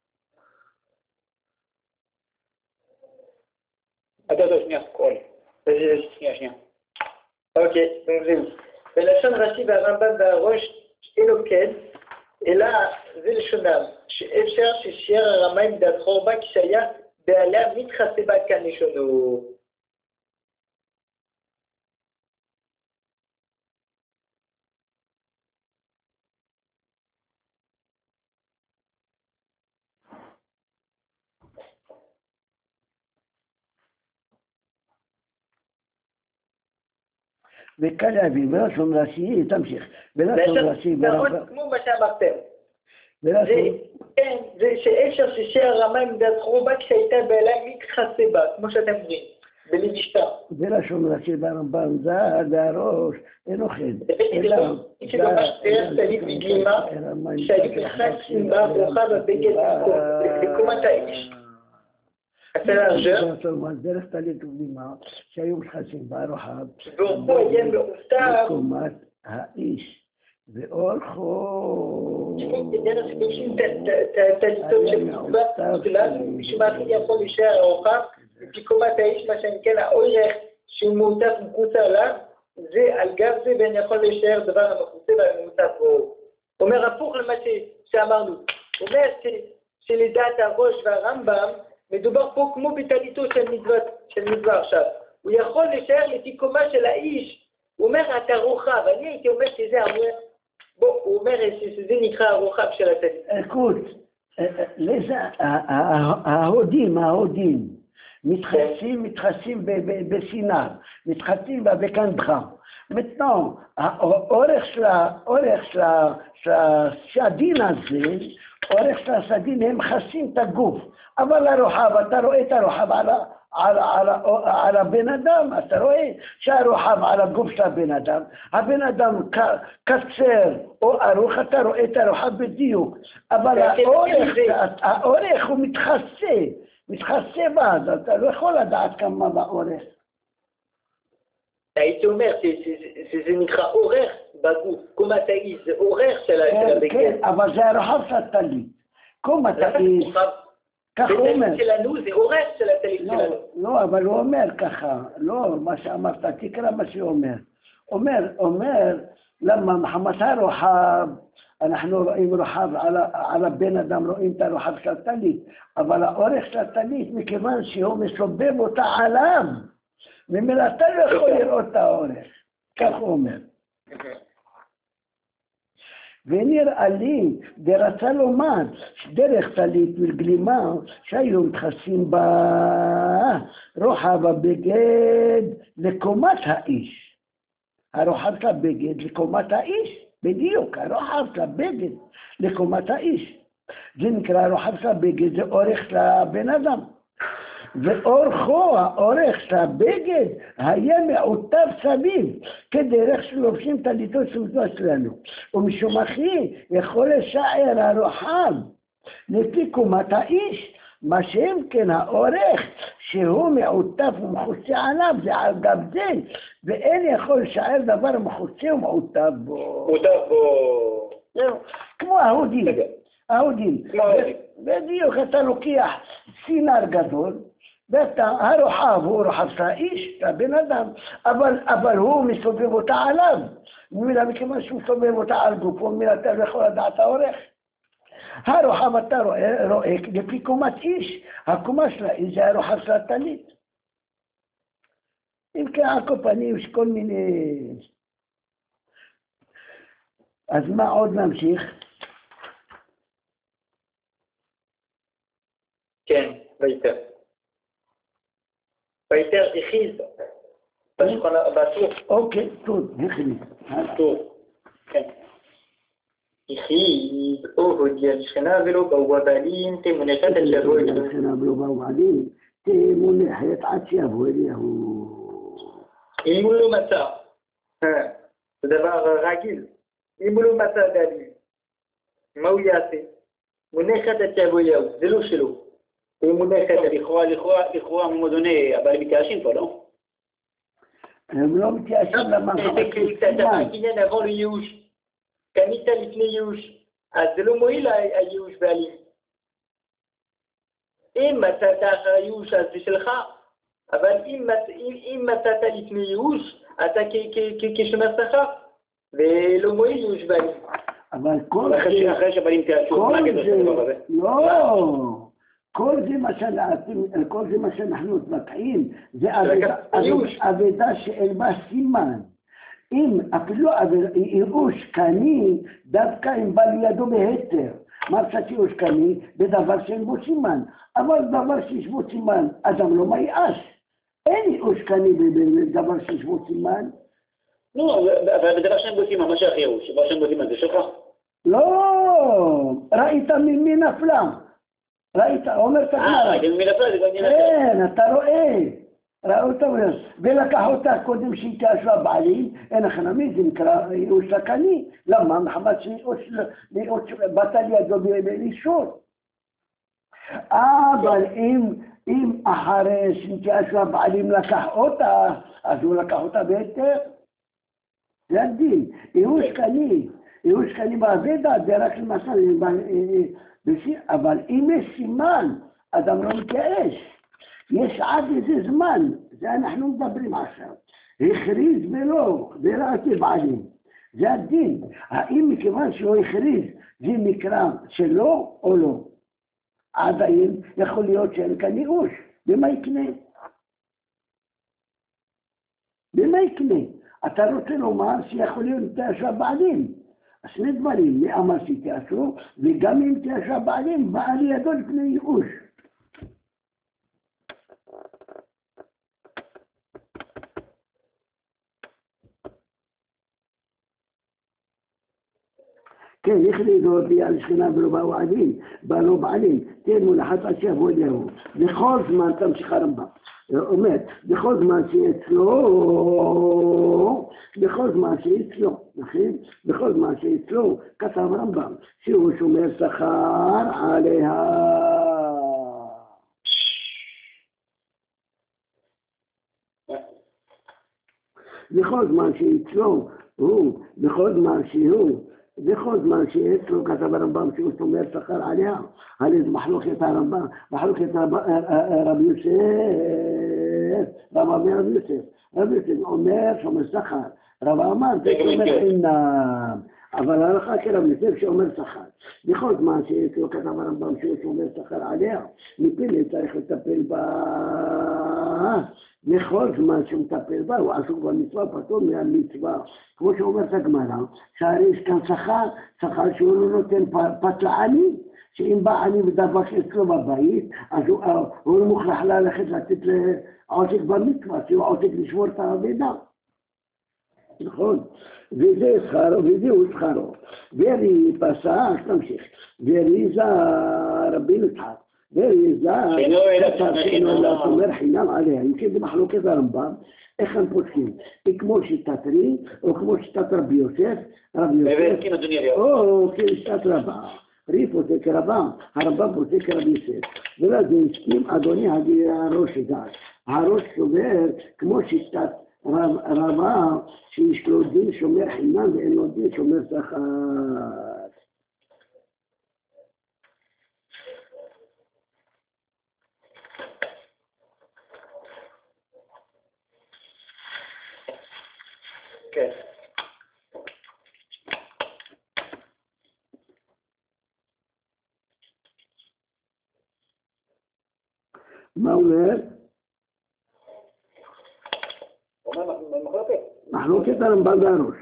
שנייה, קורא לי. שנייה. אוקיי, מבין. בלשון רש"י והרמב"ם והראש אלוקד, אלא זה לשונם, שאפשר ששיער הרמיים דעת חורבה כשהיה בעליה מתחסה בה כאן לשונו. וקל להבין, בלשון רש"י, תמשיך. בלשון רש"י, כמו מה שאמרתם. בלשון... כן, זה שאפשר ששיער הרמיים דעת חורבה כשהייתה בעליה מתחסה בה, כמו שאתם אומרים, בלשתה. בלשון רש"י והרמב"ם, זה הראש, אינו חן. זה ממש דרך תלית מגלימה, שהיו בכלל סיבה ברוכה בבגד בקומת האיש. דרך תלית מגלימה, שהיו מכסים ברוחב, ואורחו יהיה מאוסתר. בקומת האיש, ואורחו... דרך שפושים תליתות של מצווה שלנו, משום מה יכול להישאר הרוחב, בקומת האיש, מה שנקרא האורך שהוא מעוטף ומכוסה עליו, זה על גב זה ואין יכול להישאר דבר המכוסה והמעוטף בו. אומר הפוך למה שאמרנו, הוא אומר שלדעת הראש והרמב"ם, מדובר פה כמו בתליתו של מצווה עכשיו. הוא יכול להישאר לפי קומה של האיש, הוא אומר אתה רוחב, אני הייתי אומר שזה אמור, הוא אומר שזה נקרא הרוחב של התלית. אקוט, ההודים, מתחסים בסינר, מתחסים בקנדחה. maintenant, האורך של הסדין הזה, אורך של הסדין הם מכסים את הגוף, אבל הרוחב, אתה רואה את הרוחב על הבן אדם, אתה רואה שהרוחב על הגוף של הבן אדם קצר או ארוך, אתה רואה את הרוחב בדיוק, אבל האורך הוא מתחסה בעד, אתה לא יכול לדעת כמה באורך. הייתי אומר שזה נקרא אורך בגוף, קומת האיש, זה אורך של הבגד. כן, אבל זה הרוחב של הטלית. קומת האיש, ככה הוא אומר. שלנו זה אורך של הטלית שלנו. לא, אבל הוא אומר ככה, לא מה שאמרת, תקרא מה שהוא אומר, למה מחמת הרוחב, אנחנו רואים רוחב על הבן אדם, רואים את הרוחב של הטלית, אבל האורך של הטלית, מכיוון שהוא מסובב אותה עליו, ממילא אתה לא יכול לראות את האורך, כך הוא אומר. ונראה לי, ורצה לומר, שדרך טלית וגלימה, שהיו מתחסים ברוחב הבגד לקומת האיש. הרוחב של הבגד לקומת האיש, בדיוק, הרוחב של הבגד לקומת האיש. זה נקרא הרוחב של הבגד, זה אורך של הבן אדם. ואורכו, האורך של הבגד, היה מעוטף סביב, כדרך שלובשים טליתות סמטות שלנו. ומשום אחי, יכול לשער הרוחב לפי קומת האיש, מה שהם כן האורך, שהוא מעוטף ומחוצה עליו, זה על גב זה, ואין יכול לשער דבר מחוצה ומעוטף בו. מעוטף בו. כמו ההודים. בדיוק, אתה לוקח סינר גדול, הרוחב הוא רוחב של האיש, הבן אדם, אבל הוא מסובב אותה עליו, מכיוון שהוא מסובב אותה על גופו, אתה לא יכול לדעת האורך. הרוחב אתה רואה לפי קומת איש, הקומה של האיש זה הרוחב של הטלית. אם כן, על כל פנים יש כל מיני... אז מה עוד נמשיך? כן, ויתר. ויתר הכיז, בטור. אוקיי, טוב, הכיז. טוב, כן. הכיז, או הודיע לשכנה ולא באו הבעלים, תמונחת עד שיבוא אליהו. לשכנה ולא באו הבעלים, תמונחת עד שיבוא אליהו. אם הוא לא מצא, זה דבר רגיל, אם הוא לא מצא דליל, מה הוא יעשה? מונחת את יבויהו, זה לא שלו. הוא מונחת את... לכאורה מועדוני הבעלים מתייאשים פה, לא? הם לא מתייאשים למה. אתה הקניין עבור לייאוש. קנית לפני ייאוש, אז זה לא מועיל הייאוש בעלים. אם מצאת אחר ייאוש אז זה שלך, אבל אם מצאת לפני ייאוש, אתה כשומר שכר, ולא מועיל ייאוש בעלים. אבל אחרי שבעלים תייאשו, לא, כל זה מה שאנחנו מתווכחים, זה עבודה שאין בה סימן. אם אפילו ייאוש קני, דווקא אם בא לידו בהיתר. מה קצת ייאוש קני? בדבר שאין בו סימן. אבל דבר שיש בו סימן, אדם לא מייאש. אין ייאוש קני בדבר שיש בו סימן. לא, אבל בדבר שאין בו סימן, מה שייך ייאוש? דבר שאין בו סימן זה שלך? לא, ראית ממי נפלה. ראית, אומר את הגמרא. ממי נפלה זה גם עניין אחר. כן, אתה רואה. ראו אותה ולקח אותה קודם שהתייאשו הבעלים, אין הכנמי, זה נקרא ייאוש סכני. למה? מחמת שייאוש באת לידו באישור. אבל אם אחרי שהתייאשו הבעלים לקח אותה, אז הוא לקח אותה בהיתר. זה הדין. ייאוש קני בעבודה, זה רק למשל, אבל אם יש סימן, אדם לא מתייאש. יש עד איזה זמן, זה אנחנו מדברים עכשיו. הכריז ולא, וראיתי בעלים. זה הדין. האם מכיוון שהוא הכריז, זה מקרא שלו או לא? עדיין יכול להיות שאין כאן ייאוש. במה יקנה? במה יקנה? אתה רוצה לומר שיכול להיות תייאשו הבעלים. שני דברים, מי אמר שתייאשו, וגם אם תייאשו הבעלים, בא לידו לפני ייאוש. כן, הכריז אותי על שכינה ולא באו עדים, באו בעלים, תן מונחת עד שיבוא אליהו. בכל זמן, תמשיך הרמב"ם, אומר, בכל זמן שאצלו, כתב הרמב"ם, שהוא שומר שכר עליה. בכל זמן שאצלו כתב הרמב"ם שהוא שומר שכר עליה, על איזה מחלוקת הרמב"ם, מחלוקת רבי יוסף, רבי יוסף אומר שומר שכר, רבי אמר זה שומר חינם, אבל ההלכה כרבי יוסף שאומר שכר. בכל זמן שאצלו כתב הרמב"ם שהוא שומר שכר עליה, מפני צריך לטפל בה. בכל זמן שהוא מטפל בה, הוא עסוק במצווה, פטור מהמצווה. כמו שאומרת הגמרא, שהרי יש כאן שכר שהוא לא נותן פת לעני, שאם בא עני ודבק אצלו בבית, אז הוא לא מוכרח ללכת לתת לעוסק במצווה, שהוא עוסק לשמור את העבודה. נכון? וזה שכרו, וזהו שכרו. ורי פסק, תמשיך. ורי זה רבי יצחק. וזה שאינו לא שומר חינם עליה. אם כן במחלוקת הרמב"ם, איך הם פותחים? כמו שיטת רי, או כמו שיטת רבי יוסף, או כשיטת רבא. רי פוסק רבא, הרמב"ם פוסק רבי יוסף. ולזה הסכים אדוני הראש הדעת. הראש סובר כמו שיטת רבא, שיש לו דין שומר חינם ואין לו דין שומר שכר. כן. מה אומר? מחלוקת הרמב"ם והראש.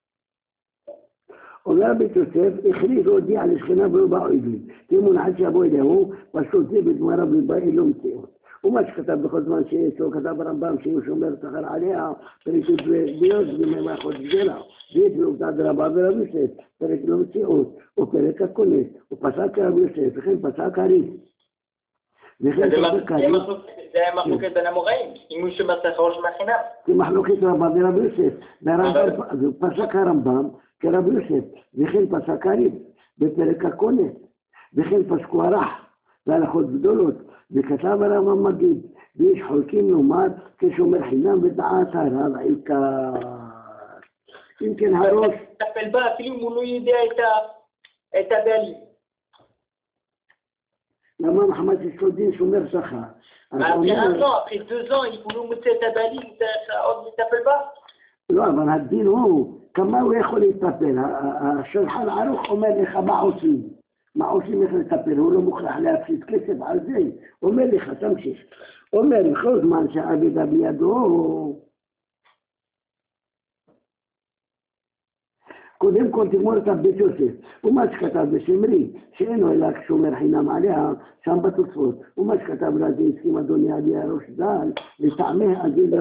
אומר בית יוסף, הכריז והודיע לשכינה ולא באו עדים. כי מונחת שיבוא אליהו, פשוט זה בגמרא ובאי לא מציאות. ומה שכתב בכל זמן שאצלו, כתב הרמב"ם שהוא שומר שכר עליה, פרק ביוד ומה יכול גדלה. ואת ועובדה דרבה ורבי יוסף, פרק לא מציאות, או פרק הכונס, ופסק רבי יוסף, וכן פסק הריף. וכן זה היה מחלוקת בין המוראים, אם הוא שומר שכר או שומר חינם. זה מחלוקת רבא ורבי יוסף, פסק הרמב"ם כרבי יוסף, וכן פסק הריב בפרק הכונת, וכן פסקו הרח והלכות גדולות, וכתב הרמב"ם מגיד, ויש חולקים לומר כשומר חינם ודעת הרב עיקר. אם כן הראש... תטפל בה, אפילו אם הוא לא יודע את הבעלים. למה מחמד יש לו דין שומר שכר? אחרי 2 ans, אם הוא לא מוצא את הבעלים, צריך עוד לטפל בה? לא, אבל הדין הוא, כמה הוא יכול לטפל? השולחן ערוך אומר לך מה עושים. מה עושים איך לטפל? הוא לא מוכרח להפסיד כסף על זה. אומר לך, תמשיך. אומר בכל זמן שהעבודה בידו. קודם כל תגמור את בית יוסף, ומה שכתב בשמרי, שאינו אלא שומר חינם עליה, שם בתוספות, ומה שכתב לזה הסכים אדוני עלי הראש ז"ל, לטעמי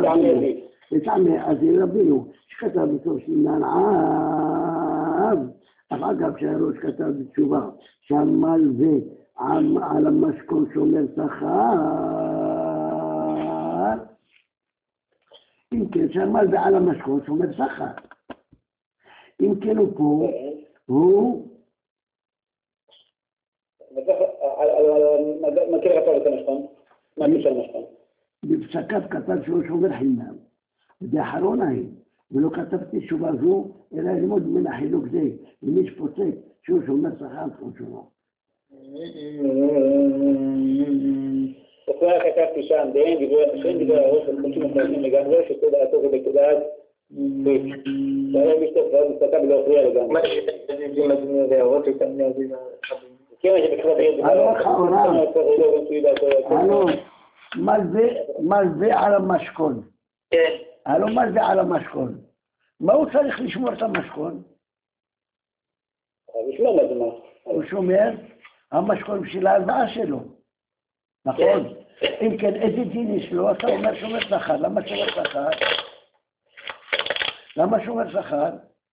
עזיל רבינו, שכתב בסוף עניין אב, אף אגב שהראש כתב בתשובה, שעמל זה על המשכון שומר שכר, אם כן שעמל זה על המשכון שומר שכר. אם כן הוא פה, הוא... מה קרה פה את המשכון? מה קשר המשכון? בפסקת כתב שהוא שומר חינם. זה אחרון ההיא, ולא כתבתי תשובה זו, אלא ללמוד מן החילוק זה, למי שפוצק שהוא שומר שכר כמו שלו. וכבר כתבתי שם, דין, דברי הראש, וחודשים מוחלטים לגמרי, שכל דעתו ובתודעת והיום משתף ועוד מסתכל ולא הפריע לגמרי. מה שזה מדהים להראות אותם להבין כן, שבכלל הלו, מלווה על המשכון. כן. הלו מלווה על המשכון. מה הוא צריך לשמור את המשכון? הוא שומר המשכון בשביל ההלוואה שלו. נכון? אם כן, איזה דין יש לו? אתה אומר שומר שכר. למה שומר שכר? למה שומר שכר?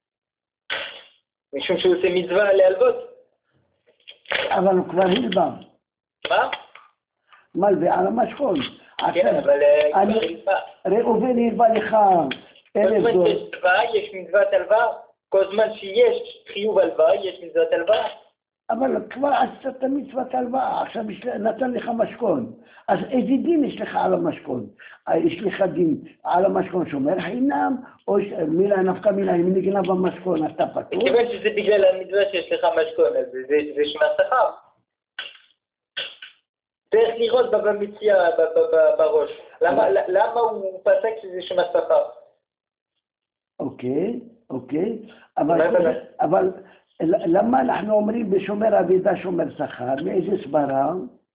משום שהוא עושה מצווה להלוות. אבל הוא כבר הלווה. מה? מלווה על המשכון. כן, אבל ראובן הלווה לך $1,000. יש מצוות הלוואה. כל זמן שיש חיוב הלוואה, יש מצוות הלוואה. אבל כבר עשית מצוות הלוואה, עכשיו נתן לך משכון. אז איזה דין יש לך על המשכון? יש לך דין על המשכון שומר חינם, או מילה נפקא מילה, אם נגנב במשכון, אתה פטור? כיוון שזה בגלל המצווה שיש לך משכון, אז זה שומר שכר. צריך לראות במציאה בראש. למה הוא פסק שזה שומר שכר? אוקיי. אבל למה אנחנו אומרים בשומר אבידה שומר שכר? מאיזה סברה?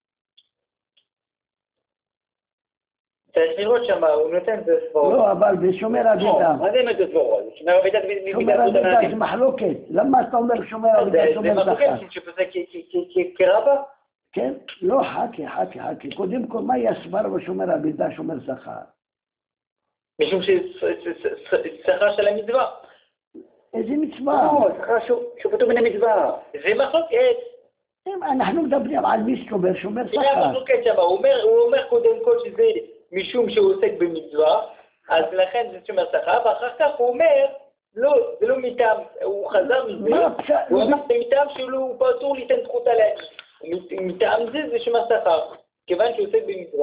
צריך לראות שם, הוא נותן זה סברות. לא, אבל בשומר אבידה. מה זה באמת סברות? שומר אבידה זה מחלוקת. למה אתה אומר שומר אבידה שומר שכר? זה מחלוקת שפוסק כרבה? כן? לא, חכי. קודם כל, מה היא הסברה בשומר אבידה שומר שכר? משום ששכר של המצווה. איזה מצווה? לא, שכר שהוא פטור מן המצווה. זה מחלוקת. אנחנו מדברים על מי שומר שכר. זה המחלוקת שם, הוא אומר קודם כל שזה משום שהוא עוסק במצווה, אז לכן זה שומר שכר, ואחר כך הוא אומר, לא, זה לא מטעם, הוא חזר מזה, הוא אומר מטעם שהוא פטור ליתן זכותה לעני. מטעם זה שומר שכר, כיוון שהוא עוסק במצווה.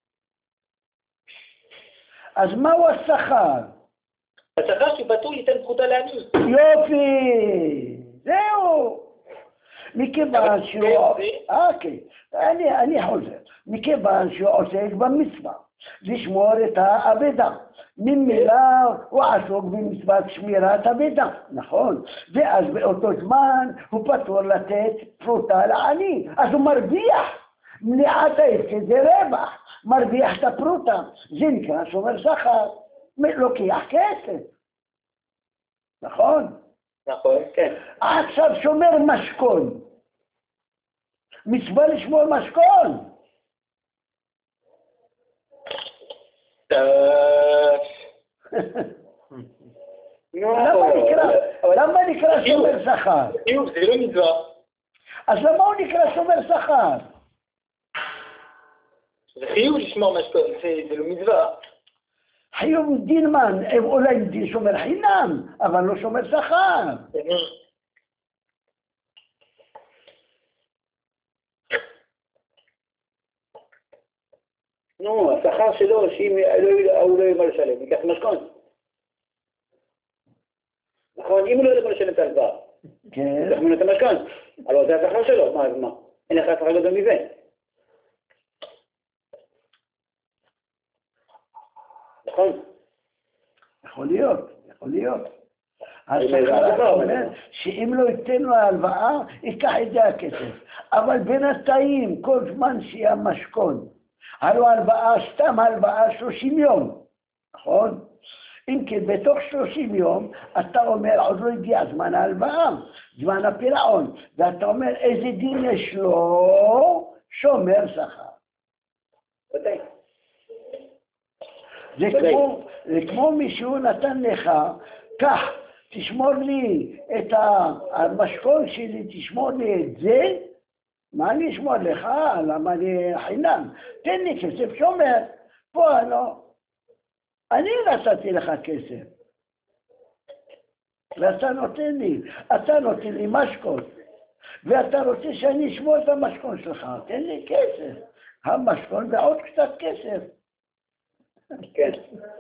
אז מהו השכר? השכר שהוא פטור ליתן זכותה לעני. יופי! זהו! מכיוון שהוא... אוקיי, אני חוזר. מכיוון שהוא עוסק במצווה, לשמור את האבדה. ממילא הוא עסוק במצוות שמירת אבדה, נכון? ואז באותו זמן הוא פטור לתת פרוטה לעני. אז הוא מרוויח. מניעת ההפקד זה רווח. מרוויח את הפרוטה. זה נקרא שומר שכר. לוקח כסף. נכון? נכון, כן. עכשיו שומר משכון. מצווה לשמור משכון. למה נקרא שומר שכר? זה לא מצווה. אז למה הוא נקרא שומר שכר? זה חיוב לשמור משכון, זה לא מצווה. חיוב דין מן, אולי דין שומר חינם, אבל לא שומר שכר. נו, השכר שלו, שאם הוא לא יהיה מה לשלם, ייקח משכון. נכון, אם הוא לא יהיה מה לשלם את ההלוואה, כן. ייקח ממנו את המשכון. אבל זה השכר שלו, מה, אז מה? אין לך שכר גדול מזה. נכון? יכול להיות. השכר אומר שאם לא ייתן לו ההלוואה, ייקח את זה הכסף. אבל בינתיים, כל זמן שיהיה משכון, הלוא סתם הלוואה 30 יום, נכון? אם כן, בתוך 30 יום, אתה אומר, עוד לא הגיע זמן ההלוואה, זמן הפירעון, ואתה אומר, איזה דין יש לו? שומר שכר. זה כמו מישהו נתן לך, כך, תשמור לי את המשכון שלי, תשמור לי את זה, מה אני אשמור לך? למה אני חינם? תן לי כסף שומר, פה לא. אני נתתי לך כסף. ואתה נותן לי משכון. ואתה רוצה שאני אשמור את המשכון שלך, תן לי כסף. המשכון ועוד קצת כסף. כן.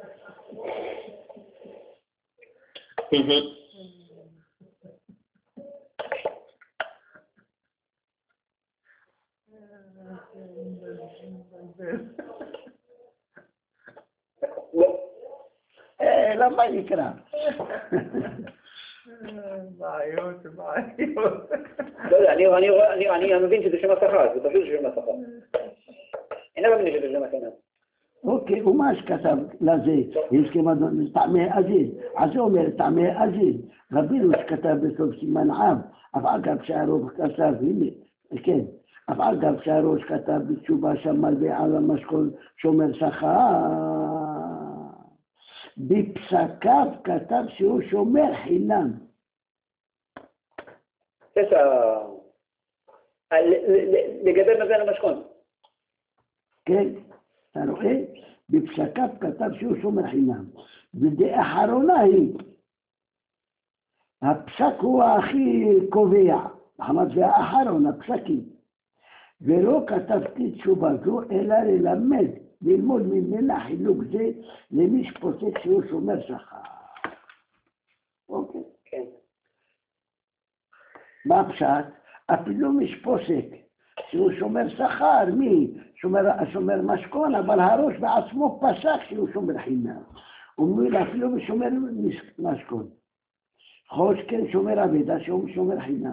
למה נקרא? בעיות. לא יודע, אני מבין שזה שם השכר, זה פשוט שם השכר. אין אבל מבין שזה שם השכר. אוקיי, ומה שכתב לזה, הסכם אדון, טעמי עזיז, אז זה אומר טעמי עזיז, רבינו שכתב בסוף סימן אב, אף אגב שהרוב כתב, הנה, כן, אף אגב שהראש כתב בתשובה שמלווה על המשכון שומר שכר, בפסקיו כתב שהוא שומר חינם. לגבי מזל המשכון. כן, אתה רואה? בפסקיו כתב שהוא שומר חינם. ודעה אחרונה היא, הפסק הוא הכי קובע, מחמת זה האחרון, הפסקים. ולא כתבתי תשובה זו, אלא ללמד, ללמוד ממנה חילוק זה למי שפוסק שהוא שומר שכר. אוקיי? כן. מה הפשט? אפילו מי שפוסק שהוא שומר שכר, מי? שומר משכון, אבל הראש בעצמו פסק שהוא שומר חינם. ומי אפילו מי שומר משכון. חוש כן שומר עבודה שהוא שומר חינם.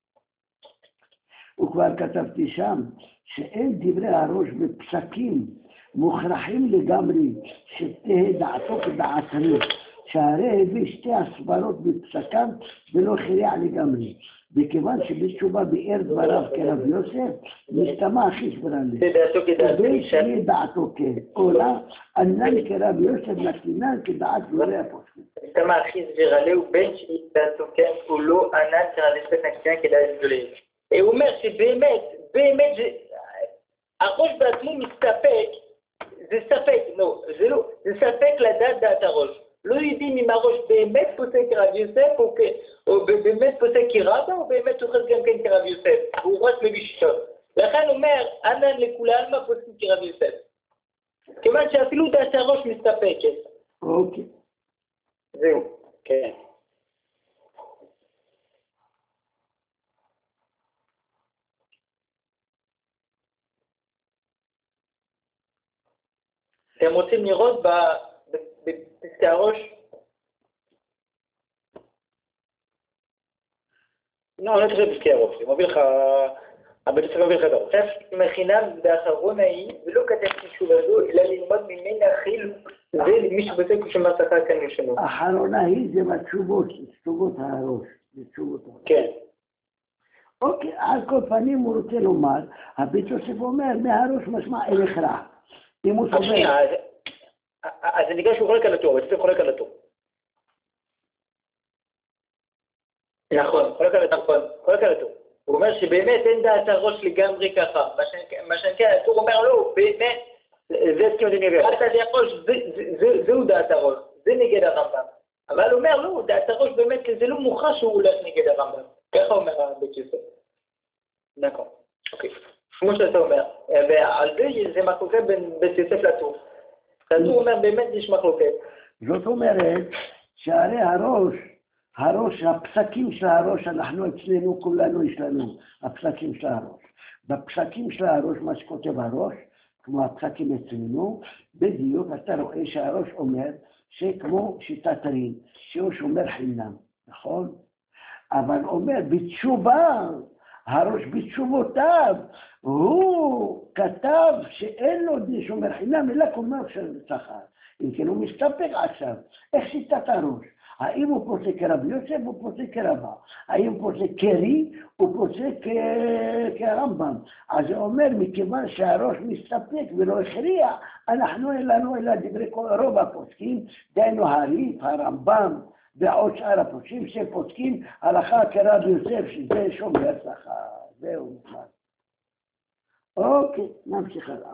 וכבר כתבתי שם שאין דברי הראש בפסקים מוכרחים לגמרי שתהיה דעתו כדעת רב, שהרי הביא שתי הסברות בפסקיו ולא חירע לגמרי, וכיוון שבתשובה באר דבריו כרב יוסף, מסתמה הכי סברן לי. ובין שיהיה דעתו כן, או לא, ענן כרב יוסף נתינן כדעת דברי הפוסקים. מסתמה הכי סברן לי, ובין שיהיה דעתו כן, או לא, ענן כרב יוסף נתינן כדעת דברי. הוא אומר שבאמת, הראש בעצמו מסתפק, זה ספק, לא, זה לא, זה ספק לדעת דעת הראש. לא יודעים אם הראש באמת פוסק כרב יוסף, או באמת פוסק כרבא, או באמת אוחז גם כן כרב יוסף. הוא רק מביא שיטות. לכן אומר, ענן לכולם מה פוסקים כרב יוסף. כיוון שאפילו דעת הראש מסתפקת. אוקיי. זהו. כן. אתם רוצים לראות בפסקי הראש? לא, אני לא צריך בפסקי הראש, זה מביא לך, הבית הספר מביא לך את הראש. מכינם באחרון ההיא, ולא כתבתי תשובה זו, אלא ללמוד ממנה חיל, זה מי שבצק ושומר שכר כאן לשנו. האחרונה היא זה בתשובות, תשובות הראש. כן. אוקיי, על כל פנים הוא רוצה לומר, הבית יוסף אומר, מהראש משמע אלך רע. אז זה נקרא שהוא חולק על התור, בית חולק על התור. נכון, חולק על התור. הוא אומר שבאמת אין דעת הראש לגמרי ככה. מה שנקרא, התור אומר לא, באמת, זה הסכים דין יגד. דעת הראש, זהו דעת הראש, זה נגד הרמב"ם. אבל הוא אומר, לא, דעת הראש באמת, זה לא מוכרח שהוא הולך נגד הרמב"ם. ככה אומר בית יוסף. נכון, אוקיי. כמו שאתה אומר, ועל זה מחלוקת בין בית יוסף לטור. לטור אומר, באמת יש מחלוקת. זאת אומרת, שהרי הראש, הפסקים של הראש, אנחנו אצלנו, כולנו יש לנו הפסקים של הראש. בפסקים של הראש, מה שכותב הראש, כמו הפסקים אצלנו, בדיוק אתה רואה שהראש אומר שכמו שיטת רים, שהוא שומר חינם, נכון? אבל אומר, בתשובה, הראש בתשובותיו, הוא כתב שאין לו דין שומר חינם, אלא כלומר של שכר. אם כן הוא מסתפק עכשיו, איך שיטת הראש? האם הוא פוסק כרבי יוסף או פוסק כרבה? האם הוא פוסק כרי או פוסק כרמב"ם? אז זה אומר, מכיוון שהראש מסתפק ולא הכריע, אנחנו אין לנו אלא דברי רוב הפוסקים, דהיינו הרי"ף, הרמב"ם ועוד שאר הפוסקים שפוסקים הלכה כרבי יוסף, שזה שומר שכר. זהו נגמר. אוקיי, נמשיך הלאה.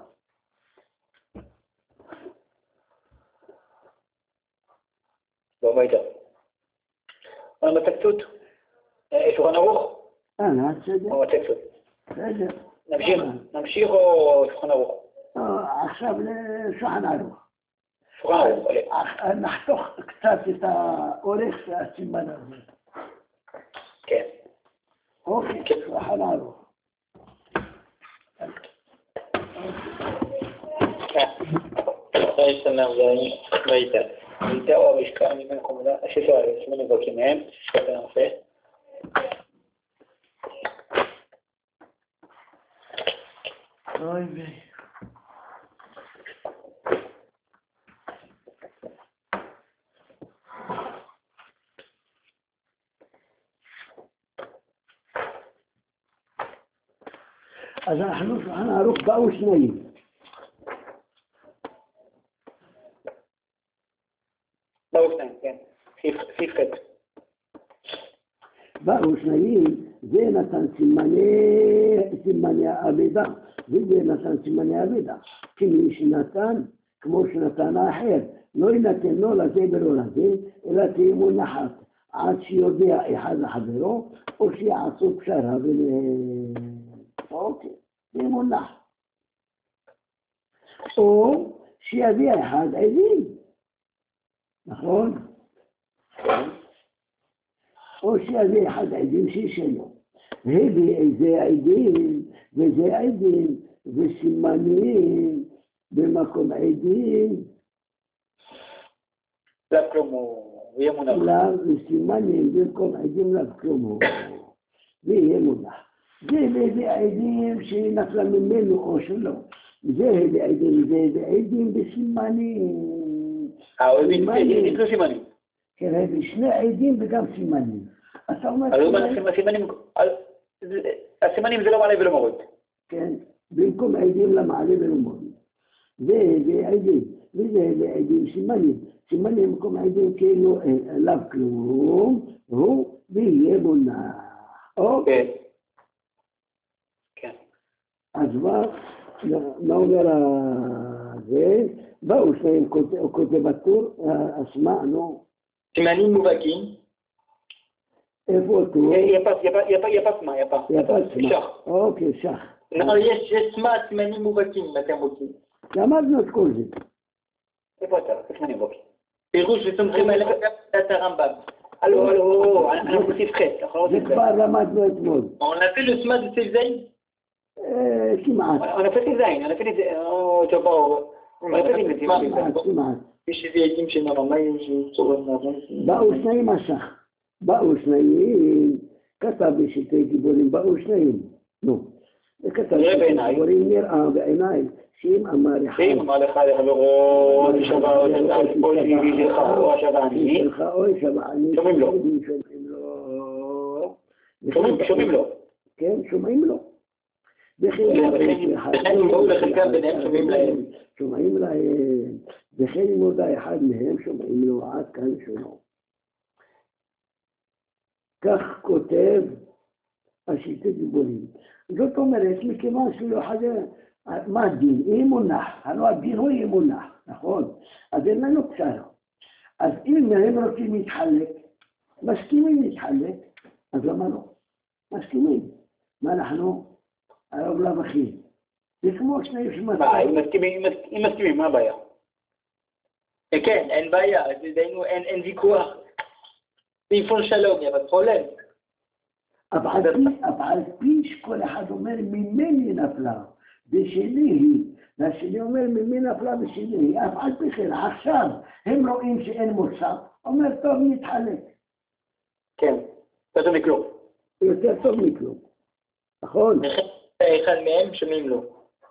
לא ביתה. אבל בטקסות, שולחן ערוך? בסדר. או בטקסות? בסדר. נמשיך או שולחן ערוך? עכשיו לשולחן ערוך. שולחן ערוך, נחתוך קצת את האורך של הסימן הזה. כן. אוקיי, שולחן ערוך. יש לנו ביתה. ביתה או המשקע, מבין חומדה, ששואלים, שמונה מבקים מהם, שאתה נופל. אוי בי. אז אנחנו שולחן ערוך באו שניים. כן. סעיף ח'. באו שניים, זה נתן סימני האבדה, וזה נתן סימני האבדה. כמו שנתן האחר, לא ינתן לו לזה ולא לזה, אלא תהיה מונחת עד שיודע אחד לחברו, או שיעשו פשרה אוקיי, זה מונח. או שיביא אחד עדים. נכון? או שיביא אחד עדים שישנו. הביא איזה עדים, וזה עדים, וסימנים במקום עדים. לא כלומו, ויהיה מונח. לא, וסימנים במקום עדים לא כלומו. ויהיה מונח. זה הביא עדים שנפלה ממנו או שלא. זה הביא עדים בסימנים. הוא הביא לא סימנים. כן, הביא שני עדים וגם סימנים. אתה אומר... הסימנים זה לא מעלה ולא מוריד. כן, במקום עדים למעלה ולא מוריד. זה הביא עדים, וזה הביא עדים סימנים. סימנים במקום עדים כאילו עליו כלום, הוא ויהיה מונח. אוקיי. כן. אז מה אומר זה? באו שניים כותב הטור, אשמה, נו. סימנים מובהקים. איפה הטור? יפסמה. שח. אוקיי, שח. יש סימנים מובהקים, אתם רוצים. למדנו את כל זה. איפה אתה? סימנים מובהקים. פירוש וסומכים עליך את הרמב"ם. הלו, אנחנו בסעיף ח'. זה כבר למדנו אתמול. On a fait le chemin de Césaï. כמעט. On a fait des zines, on a fait des... Oh, tu vois, כמעט. יש איזה עדים שנרמה באו שניים השח. באו שניים, כתב בשתי גיבורים, באו שניים. נו. כתב בשתי גיבורים נראה בעיניי, שאם אמר אחד... שאם אמר לך לחברו, שווה או שהביא שלך או שווה אני. שלך או שווה אני. שומעים לו. שומעים לו. כן, שומעים לו. וכן שומעים להם, וכן אם הודע אחד מהם שומעים לו, עד כאן שונו. כך כותב השיטת דיבורים. זאת אומרת, מכיוון שלא מה הדין? אי מונח. הלוא הדין הוא אי מונח, נכון? אז אין לנו פשרה. אז אם הם רוצים להתחלק, מסכימים להתחלק, אז למה לא? מסכימים. מה אנחנו? הרב לבחין. זה כמו שני שמתים. אם מסכימים, מה הבעיה? כן, אין בעיה, אין ויכוח. ויפון שלום, אבל פרולם. אבל פי שכל אחד אומר ממני נפלה, ושלי היא, והשני אומר ממני נפלה ושלי היא, אף על פי כן, עכשיו הם רואים שאין מוצא, אומר טוב נתחלק. כן, יותר טוב מכלום. יותר טוב מכלום, נכון? אחד מהם שומעים לו.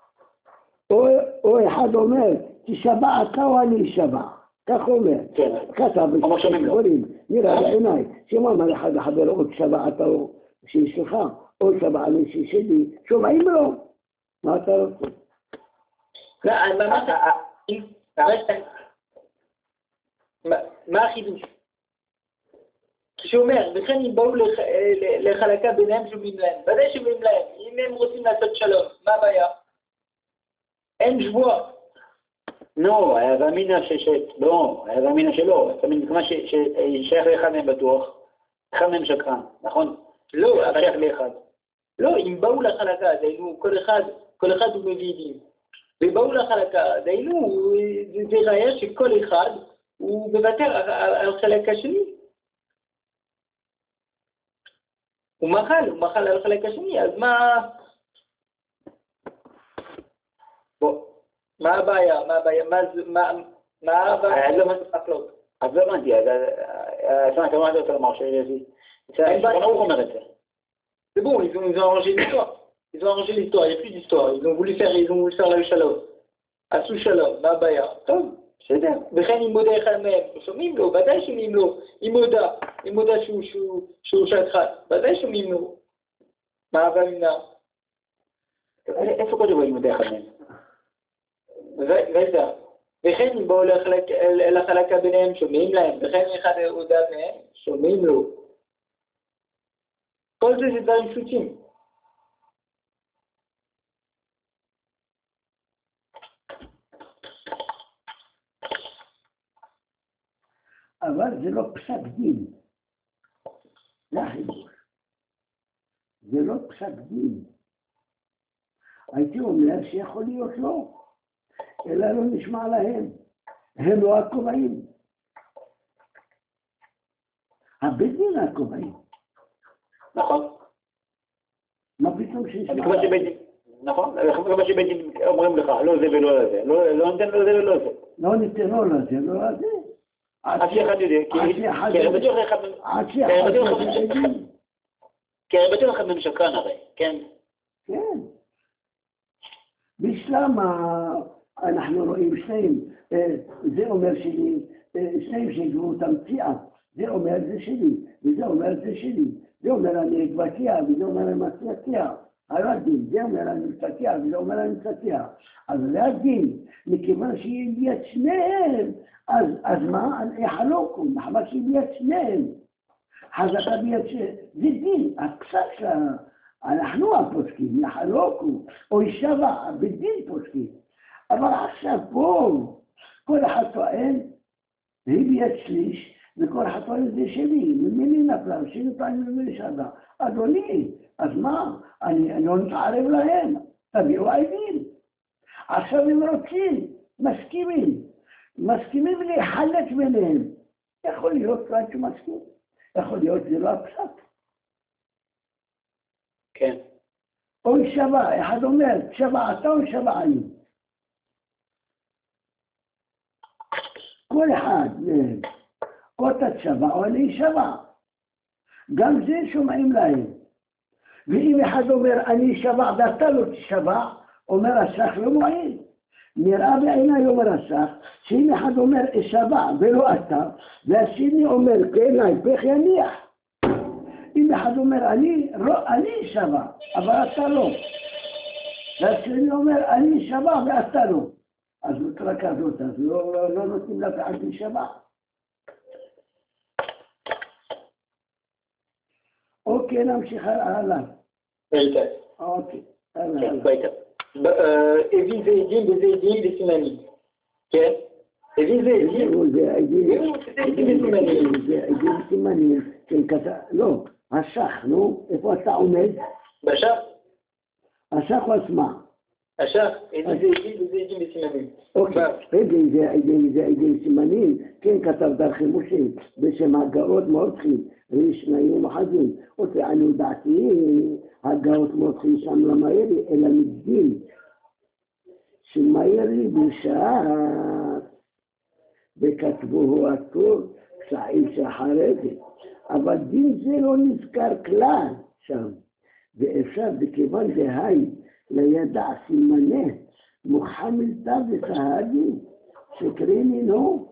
או אחד אומר, תשבע אתה או אני אשבע, כך אומר. כן. כתב בספרים, נראה בעיניי, שמה אחד החבר או תשבע אתה או שישלך, או שבע אני שלי, שומעים לו. מה אתה רוצה? מה החידוש? כשאומר, וכן אם באו לחלקה ביניהם שומעים להם, ודאי שומעים להם, אם הם רוצים לעשות שלום, מה הבעיה? אין שבוע. לא, היה ואמינה לא, היה ואמינה שלא, כמה ששייך לאחד מהם בטוח, אחד מהם שקרן, נכון? לא, אבל שייך לאחד. לא, אם באו לחלקה, דיינו, כל אחד הוא מביא דין. ובאו לחלקה, דיינו, זה ראיה שכל אחד הוא מוותר על חלק השני. הוא מחל על חלק השני, אז מה... בוא, מה הבעיה? מה הבעיה? אז לא הבנתי, אז אתה מה אתה רוצה לומר ברוך אומר את זה. C'est bon, ils ont arrangé l'histoire. Ils ont arrangé l'histoire, il n'y a plus d'histoire. Ils ont voulu faire le shalom. עשו שלום, מה הבעיה? טוב, בסדר. וכן אם מודה אחד מהם, שומעים לו, ודאי שומעים לו. אם מודה שהוא שקרן, ודאי שומעים לו. מה הבעיה? איפה כתוב אם מודה אחד מהם? רגע. וכן אם באו לחלקה ביניהם, שומעים להם. וכן אחד הודה מהם, שומעים לו. כל זה דברים פשוטים. אבל זה לא פסק דין. זה החידוש. זה לא פסק דין. הייתי אומר שיכול להיות לא. אלא לא נשמע להם. הם לא הקובעים. הבית דין הקובעים. נכון. מה פתאום שישמע? נכון, כמו שבית דין אומרים לך, לא זה ולא זה. לא ניתן לו זה ולא זה. לא ניתן לו לזה ולא לזה. עד שאחד יודע, כי הרי בטוח אחד מהם שקרן הרי, כן? כן. בשלם אנחנו רואים שניים, זה אומר שלי, שניים שגרו את המציאה, זה אומר זה שלי, וזה אומר זה שלי, זה אומר אני אתבקיע, וזה אומר אני מצלקיע, הרדין, זה אומר אני מצלקיע, וזה אומר אני מצלקיע, אז זה הדין, מכיוון שיהיה את שניהם, אז מה? יחלוקו, מחמד שיהיה את שניהם, חזקה ביד זה דין, הפסק אנחנו הפוסקים, יחלוקו, או ישבע, בדין פוסקים, אבל עכשיו פה, כל אחד טוען, היא ביד שליש, וכל אחד טוען זה שלי, ממני נפלה, שלי טוען ממני שדה, אדוני, אז מה? אני לא נתערב להם, תביאו עדים. עכשיו הם רוצים, מסכימים להיחלק ביניהם. יכול להיות רק שמסכים, יכול להיות זה לא הפסק. כן. או שבע, אחד אומר, שבע אתה או שבע אני. כל אחד מהם, או אתה שבע או אני שבע. גם זה שומעים להם. ואם אחד אומר אני שבע ואתה לא תשבע, אומר הסך לא מועיל. נראה בעיניי אומר הסך, שאם אחד אומר שבע ולא אתה, והשני אומר כן ההפך יניח. אם אחד אומר אני שבע, אבל אתה לא. והשני אומר אני שבע ואתה לא. אז מקרה כזאת, אז לא נותנים לך עד שבע. אוקיי, נמשיך הלאה. ביתה. אוקיי, הלאה. ביתה. הביא זעידים וזעידים וסימנים. כן? הביא זעידים. זה עדים וסימנים. לא, השח, נו, איפה אתה עומד? בשח? השח הוא עצמה. השח, הביא זעידים וזעידים וסימנים. אוקיי, זה עדים סימנים, כן כתב דרכי משה, בשם הגאות מורדכי, ראשונים אחדים, ותענו דעתי, הגאות מורדכי שם למאירי, אלא מדין, שמאירי בשעת, וכתבוהו הטור, פסעים שאחרי זה, אבל דין זה לא נזכר כלל שם, ואפשר בכיוון דהי, לידע סימנה, מוחמלתה וסהדי, שקרינינו,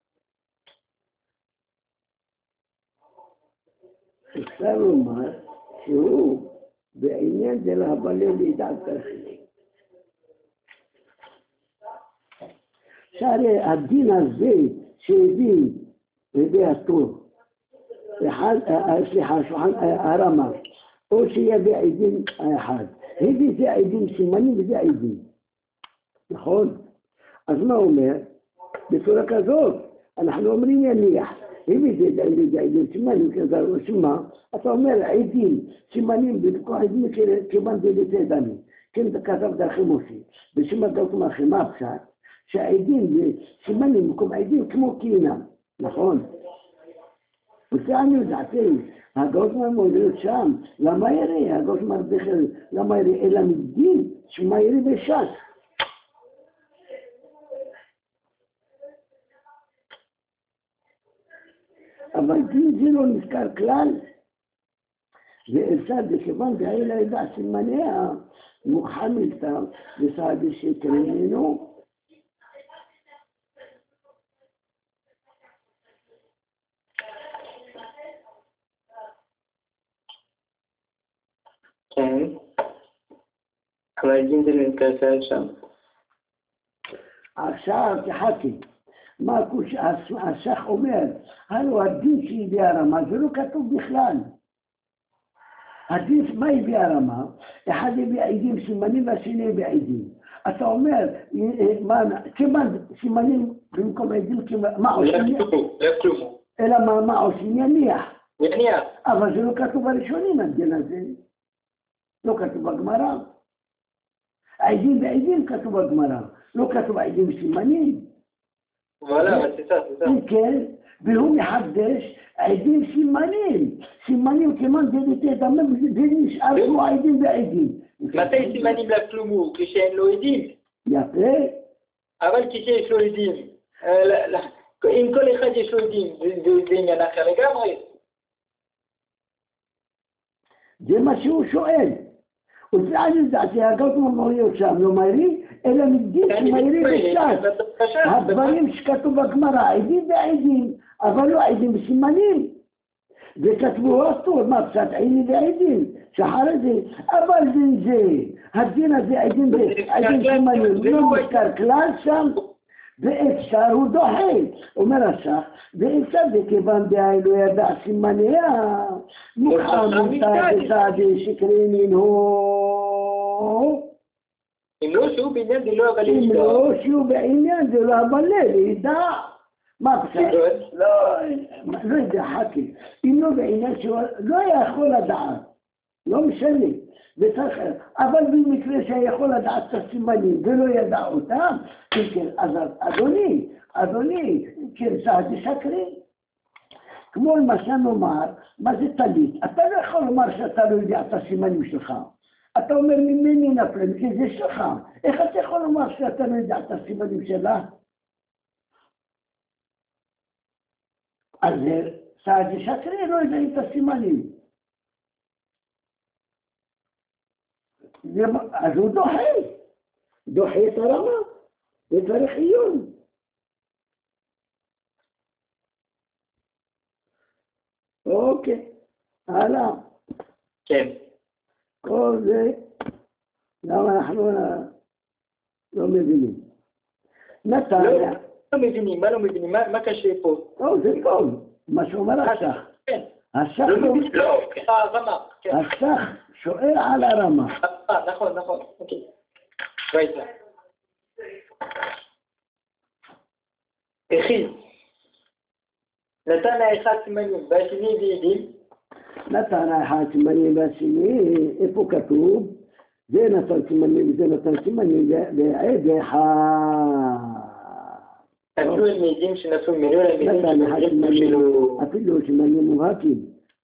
אפשר לומר שהוא בעניין זה להבלל לידעת תרחיב. שהרי הדין הזה שהביא הטור, סליחה, שולחן הרמה, או שיביא עדים אחד, הביא זה עדים סימנים וזה עדים. נכון? אז מה אומר? בצורה כזאת, אנחנו אומרים יניח, הביא זה עדים סימנים כזה, שמה? אתה אומר עדים, סימנים, בכל עדים כיוון זה לצדני, כן כתב דרכי משה, בשם הגאות מאחי, מה הפשט? שהעדים זה סימנים במקום עדים כמו קינם, נכון? ושאני יודעתי, הגאות מרמודות שם, למה יראה? הגאות מרדכי, למה יראה? אלא מדין, שמה יראה בשש. אבל דין זה לא נזכר כלל, ואפשר בכיוון דהי לידע סימניה, מוחמלתה וסעדי שקרינינו, כן, אבל הדין זה לא נזכר כלל שם. עכשיו תחכי, מה השח אומר? הלו הדין שהביא הרמה, זה לא כתוב בכלל. הדין, מה הביא הרמה? אחד הביא עדים סימנים והשני הביא עדים. אתה אומר, כמעט סימנים במקום עדים, מה עושים? אלא מה עושים? יניח. יניח. אבל זה לא כתוב בראשונים, הדין הזה. לא כתוב בגמרא. עדים ועדים כתוב בגמרא. לא כתוב עדים סימנים. וואלה, תצא. כן, והוא מחדש עדים סימנים. סימנים כמעט זה דמם, זה נשאר כמו עדים ועדים. מתי סימנים לכלום? כשאין לו עדים. יפה. אבל כשיש לו עדים. אם כל אחד יש לו עדים, זה עניין אחר לגמרי. זה מה שהוא שואל. ופעל לדעתי, הגאות מרמוריות שם לא מהירים, אלא מדין שמהירים בשעת. הדברים שכתוב בגמרא, עדים ועדים, אבל לא עדים וסימנים. וכתבו הטור, מה פשט עיני ועדים, שאחרי זה, אבל דין זה, הדין הזה עדים וסימנים, לא מזכר כלל שם, ואפשר הוא דוחה, אומר השח, ואפשר בכיוון דהי לא ידע סימניה, מוחמלתה וסעדי שקרינים הוא. אם לא שהוא בעניין זה לא אבל לידע. אם לא שהוא בעניין זה לא אבל לידע. מה פשט? לא יודע, חכי. אם לא בעניין שהוא לא יכול לדעת, לא משנה. אבל במקרה שיכול לדעת את הסימנים ולא ידע אותם, כן, אז אדוני, כן, סעדי שקרי. כמו למשל נאמר, מה זה טלית? אתה לא יכול לומר שאתה לא יודע את הסימנים שלך. אתה אומר ממני נפלם, כי זה שלך. איך אתה יכול לומר שאתה לא יודע את הסימנים שלה? אז סעדי שקרי לא יודע את הסימנים. אז הוא דוחה את הרמה, וצריך עיון. אוקיי, הלאה. כן. כל זה, למה אנחנו לא מבינים? נתניה. לא מבינים, מה לא מבינים? מה קשה פה? זה טוב, מה שאומר השח. כן. השח הרמה. השח שואל על הרמה. נכון, אוקיי. weiter. Echid. נתן האחד סימנים, והשני וידים. נתן האחד סימנים והשני, איפה כתוב? זה נתן סימנים וזה נתן סימנים, ועד אחד. אפילו הם מעידים שנתנו ממנו, הם מעידים אפילו סימנים מובהקים.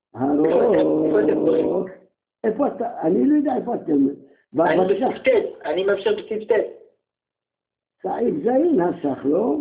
הראש. איפה אתה? אני לא יודע איפה אתם. אני בספטט, אני מאפשר בספטט. סעיף זין הסך, לא?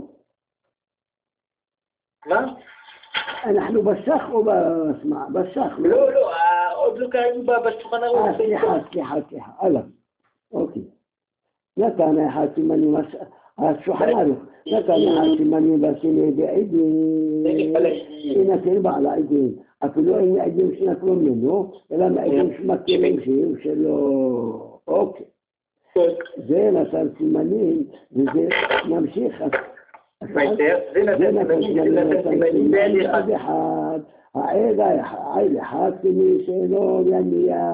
מה? אנחנו בסך או בסמע? בסך, לא? לא, עוד לא קראנו בשולחן ערוך. סליחה, הלאה. אוקיי. נתן אחד סימנים, השולחן ערוך. נתן אחד סימנים והשני בעדים. נתן בעל העדים. אפילו אין עדים שנתנו ממנו, אלא מעדים שמכירים שיהיו שלו. אוקיי. זה נתן סימנים, וזה נמשיך. זה נתן סימנים בעד אחד. העד אחד כמי שלא יניע.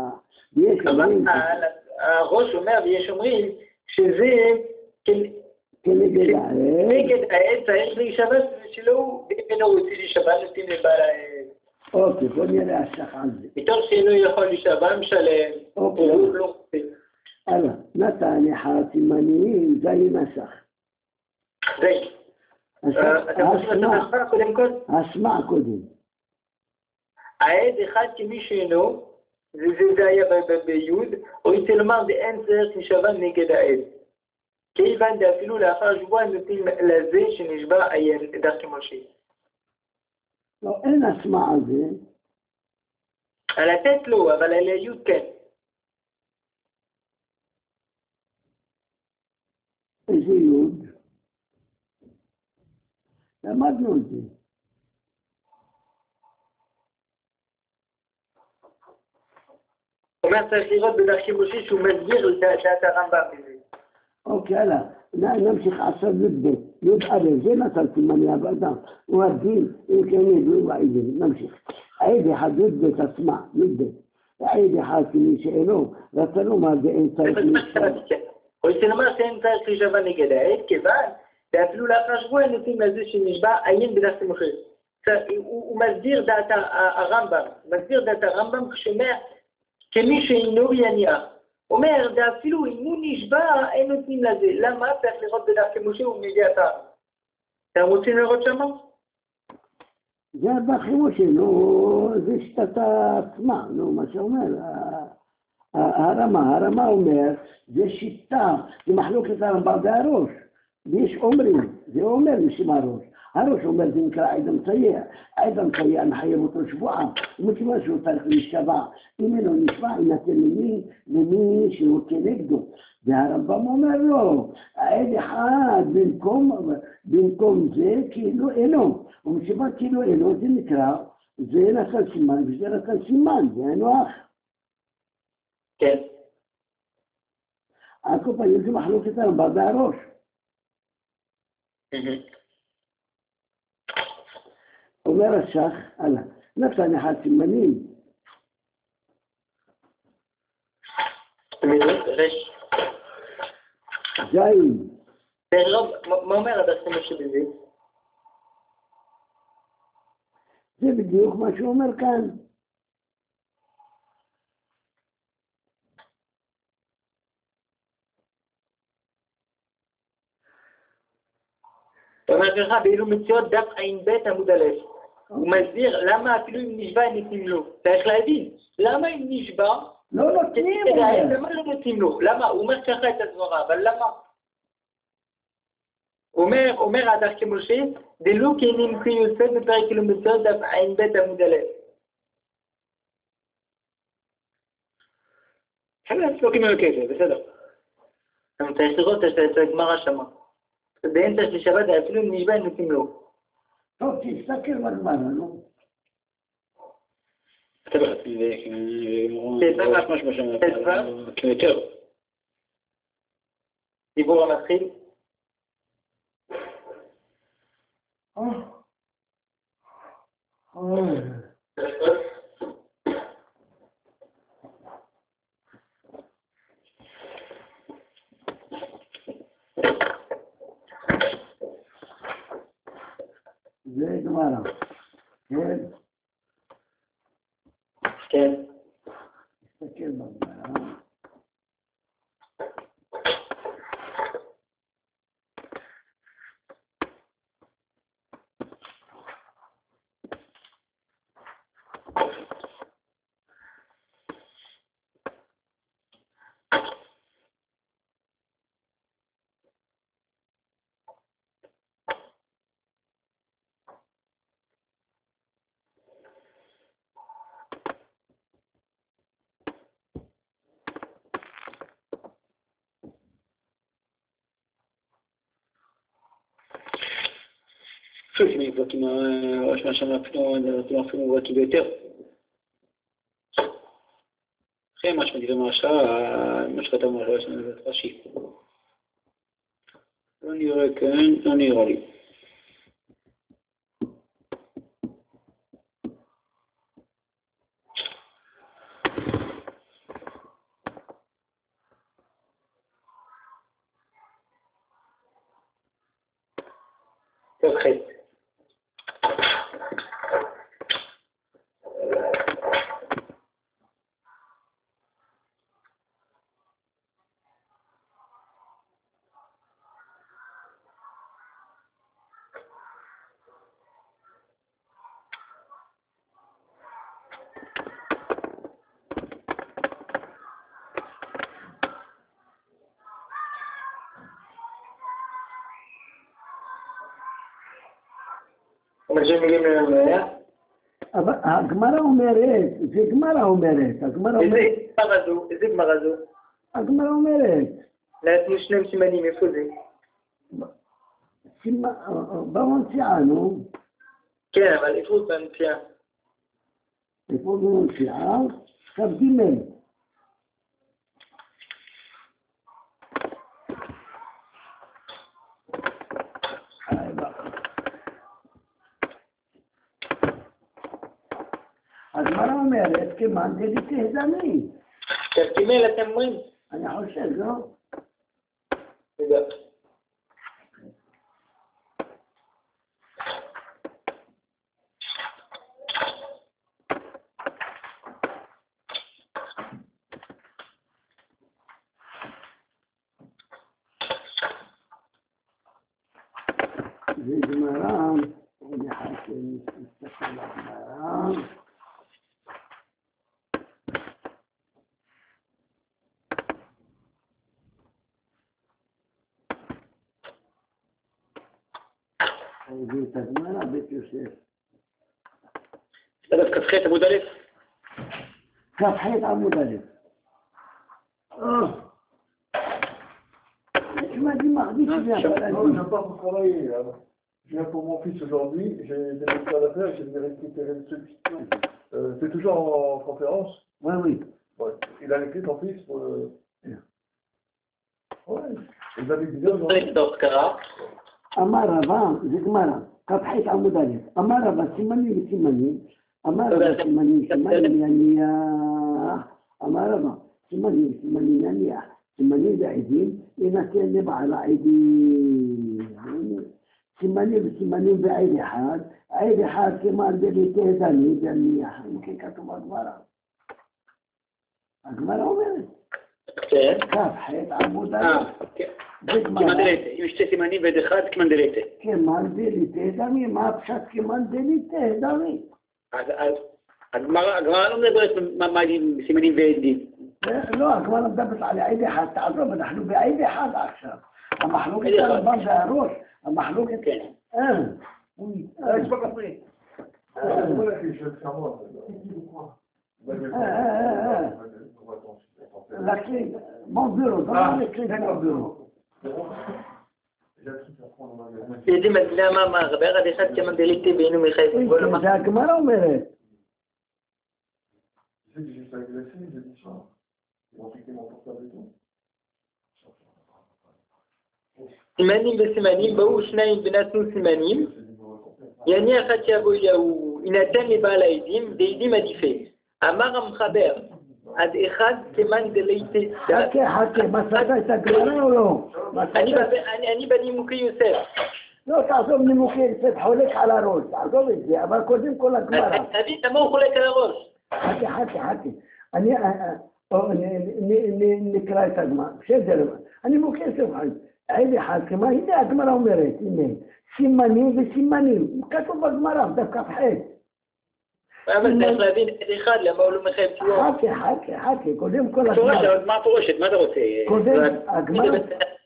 הראש אומר ויש אומרים שזה נגד העד צריך להישבע שלא אינו רוצה להישבע נותנים לבעל העד. אוקיי, בוא נראה השך על זה. מתוך שאינו יכול להישבע משלם. אוקיי. הלאה, נתן אחד סימנים זין הסך. זין. הסמע קודם. העד אחד כמי שאינו, זה היה ביוד, או יצא לומר זה אין צריך להישבע נגד העד. כיוון אפילו לאחר שבועיים נותנים לזה שנשבע עיין דרכי משה. לא, אין הסמע על זה. על לתת לו, אבל על היוד כן. איזה יוד? למדנו את זה. אומר צריך לראות בדרכי משה שהוא מסביר את הרמב"ם בזה. אוקיי, הלאה. נמשיך עכשיו י' א', זה נתן סימני עבודה. הוא הדין, אם כן ידעו העדים. נמשיך. העד אחד י' ב' הסמע, י' ב'. העד אחד כמי שאינו, רצה לומר זה אין צריך להישבע. הוא יצא לומר שאין צריך להישבע נגד העד, כיוון ואפילו לאחר שבוע נותנים לזה שנשבע עיין בדרכי משה. הוא מסביר דעת הרמב"ם, כשאומר כמי שאינו יניח. אומר, ואפילו אם הוא נשבע, אין נותנים לזה. למה? צריך לראות בדרכי משה ומגיע אתה. אתם רוצים לראות שמה? זה דרכי משה, נו, זה שיטת עצמה, נו, מה שאומר. הרמה אומר, זה שיטה, זה מחלוקת הרמב"ם והראש. ויש אומרים, זה אומר משם הראש אומר זה נקרא עד המסייע. עד המסייע מחייב אותו שבועה, ומכיוון שהוא צריך להישבע, אם אינו נשבע יינתן למי שהוא כנגדו. והרמב"ם אומר לו, העד אחד במקום זה כאילו אינו, ומכיוון כאילו אינו זה נקרא, זה נתן סימן וזה נתן סימן, זה הנוח. כן. על כל פנים זה מחלוקת הרמב"ם והראש. אומר השח, הלאה, נתן אחד סימנים. זין. מה אומר הדרכי משה בזה? זה בדיוק מה שהוא אומר כאן. הוא אומר ככה, באילו מציאות דף עין בית עמוד א'. הוא מסביר למה אפילו אם נשבע נותנים לו. צריך להבין, למה אם נשבע, לא נותנים לו. למה לא נותנים לו? למה? הוא אומר ככה את הדברה, אבל למה? אומר הדרכי משה, דלו כנים כי יוסף בפרק אילו מציאות דף עין בית עמוד א'. חלק, לא כמי כסף, בסדר. אתה צריך לראות את הגמרא שמה. באמצע של שבת, אפילו אם נשבע נותנים לו. טוב, תסתכל בגמרא, נו. אתה בטח, זה ממש בשם, כיותר. דיבור המתחיל. זה גמרא. כן? כן. תסתכל בגמרא. שוב, אם נבדוק עם ראש מהשם אפילו מובהקים ביותר. אחרי מה שמדבר מהשעה, מה שכתב מהשעה שמדבר רש"י. לא נראה כן, לא נראה לי. טוב, חד. אבל הגמרא אומרת, זה גמרא אומרת, הגמרא אומרת. איזה גמרא זו? הגמרא אומרת. נתנו שני סימנים, איפה זה? במנציאה, נו. כן, אבל איפה זה במנציאה? איפה במנציאה? כף ג'. הגמרא אומרת, כמאן דליתהדמי. תרגימל אתם אומרים? אני חושב, לא? תודה. זה גמרא, אני חושב, נסתכל על הגמרא. זה את הגמרא, בית יוסף. דף כ"ח עמוד א'. כ"ח עמוד א'. Tu m'as dit mardi, tu viens pas la Non, je viens pas pour travailler. Je viens pour mon fils aujourd'hui. J'ai des médecins à faire et je vais récupérer le truc. C'est toujours en conférence? Oui, oui. Ouais. Il a les clés, ton fils, pour le... Ouais. Vous avez dit aujourd'hui. אמר רבא, זה גמרא, כ"ח עמוד א', אמר רבא, סימנים וסימנים, אמר רבא, סימנים יניח, אמר רבא, סימנים יניח, סימנים ועדים, יינתן לבעל העדים. סימנים וסימנים ועד אחד, עד אחד כמאן דליתהדמי יניח, אם כתוב בגמרא. הגמרא אומרת. כן. כ"ח עמוד א'. עם שתי סימנים ועד אחד כמאן דליתא. כמאן דליתהדמי, מה הפשט כמאן דליתהדמי? הגמרא לא מדברת מה עם סימנים ועדים. לא, הגמרא מדברת על עד אחד, תעזוב, אנחנו בעד אחד עכשיו. המחלוקת הרמב"ם והראש, המחלוקת... כן. Je pas compris. La clé, mon bureau, donne-moi les clés de mon bureau. יודעים למה בעד אחד כמאן דליתא והיינו מחייבים. זה הגמרא אומרת. סימנים וסימנים, באו שניים ונתנו סימנים, יניח עד שיבוא אליהו, יינתן לבעל העדים, ועדים עדיפים. אמר המחבר, עד אחד כמן דלייטי. חכה, מצאת את הגמרא או לא? אני בנימוקי יוסף. לא, תעזוב נימוקי יוסף, חולק על הראש, תעזוב את זה, אבל קודם כל הגמרא. תבין, למה הוא חולק על הראש? חכה. נקרא את הגמרא, בסדר, אני מוקר סבחן, עד אחד, כמה, הנה הגמרא אומרת, הנה, סימנים וסימנים, כתוב בגמרא, דווקא חד. אבל צריך להבין את אחד, למה הוא לא מחייב תשובה? חכה, קודם כל הגמרא. מה פורשת, מה אתה רוצה? קודם, הגמרא,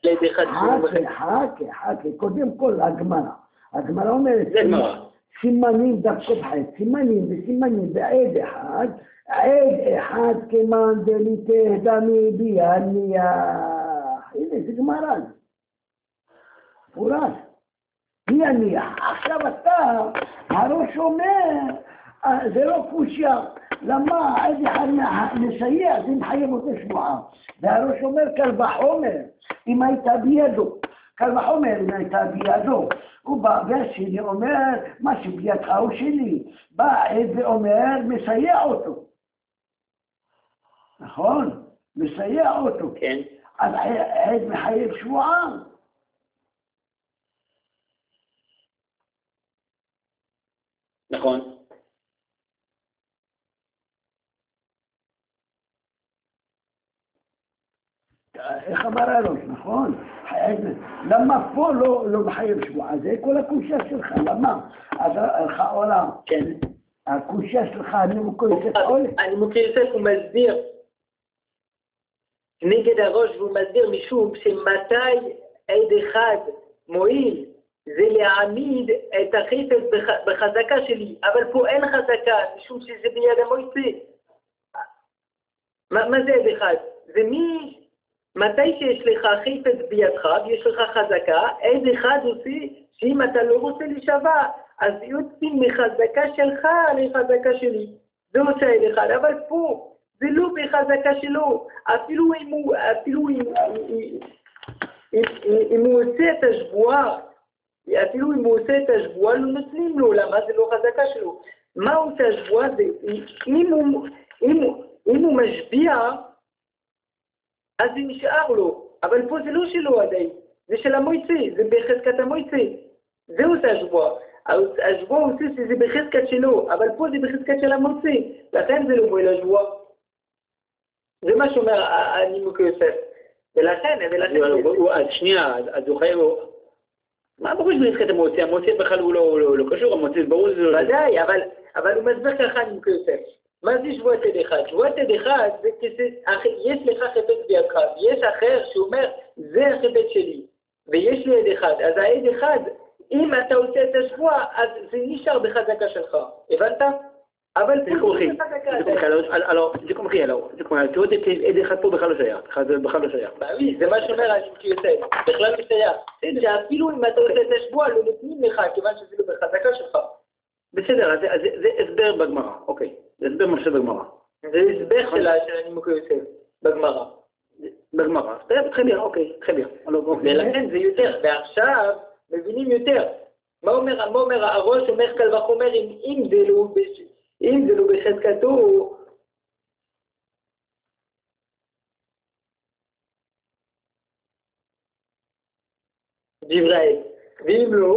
חכה, קודם כל הגמרא אומרת, סימנים דווקא חד, סימנים וסימנים בעד אחד, עד אחד כמן דליתה דמי ביניח. הנה, זה גמרא. פורש. ביניח. עכשיו אתה, הראש אומר, זה לא קושיה. למה עד אחד מסייע, זה מחייב אותו שבועה. והראש אומר, קל וחומר, אם הייתה בידו. קל וחומר, אם הייתה בידו. הוא בא והשני אומר, מה שבידך הוא שלי. בא עד ואומר, מסייע אותו. נכון? מסייע אותו. כן. אז עד מחייב שבועה. נכון. איך אמר הראש, נכון? למה פה לא מחייב שבועה? זה כל הקושיה שלך, למה? אז הלך עולם. כן. הקושיה שלך, אני מוקר עולה. אני מוקר יוסף, הוא מסביר נגד הראש, והוא מסביר משום שמתי עד אחד מועיל זה להעמיד את החפץ בחזקה שלי, אבל פה אין חזקה, משום שזה ביד המועצה. מה זה עד אחד? זה מתי שיש לך חפץ בידך ויש לך חזקה, עד אחד עושה שאם אתה לא רוצה להישבע, אז יוצאים מחזקה שלך לחזקה שלי. זה עושה עד אחד, אבל פה זה לא בחזקה שלו, אפילו אם הוא עושה את השבועה, אפילו אם הוא עושה את השבועה, לא נותנים לו, למה זה לא חזקה שלו? מה הוא עושה השבועה? אם הוא משביע, אז זה נשאר לו, אבל פה זה לא שלו עדיין, זה של המועצה, זה בחזקת המועצה, זה עושה השבועה. השבועה עושה שזה בחזקת שלו, אבל פה זה בחזקת של המועצה, לכן זה לא מועיל השבועה. זה מה שאומר הנימוק יוסף. ולכן... אז שנייה, אז הוא חייב... מה ברור שבחזקת המועצה? המועצה בכלל הוא לא קשור, המועצה ברור זה לא... ודאי, אבל הוא מסביר ככה הנימוק יוסף. מה זה שבועת עד אחד? שבועת עד אחד זה יש לך חפץ בידך, ויש אחר שאומר, זה החפץ שלי, ויש לי עד אחד. אז העד אחד, אם אתה עושה את השבוע, אז זה נשאר בחזקה שלך. הבנת? אבל זה קומחי, זה עוד עד אחד פה בכלל לא שייך, זה בכלל לא שייך. זה מה שאומר הנימוק יוסף, בכלל לא שייך. שאפילו אם אתה עושה את השבוע, לא נותנים לך, כיוון שזה לא בחזקה שלך. בסדר, זה הסבר בגמרא, אוקיי. זה הסבר מה שבגמרא. זה הסבר של הנימוק יוסף, בגמרא. בגמרא. חביר, אוקיי, חביר. ולכן זה יותר, ועכשיו מבינים יותר. מה אומר הראש? אומר קל וחומר, אם זה לא בחזקתו, דברי, ואם לא,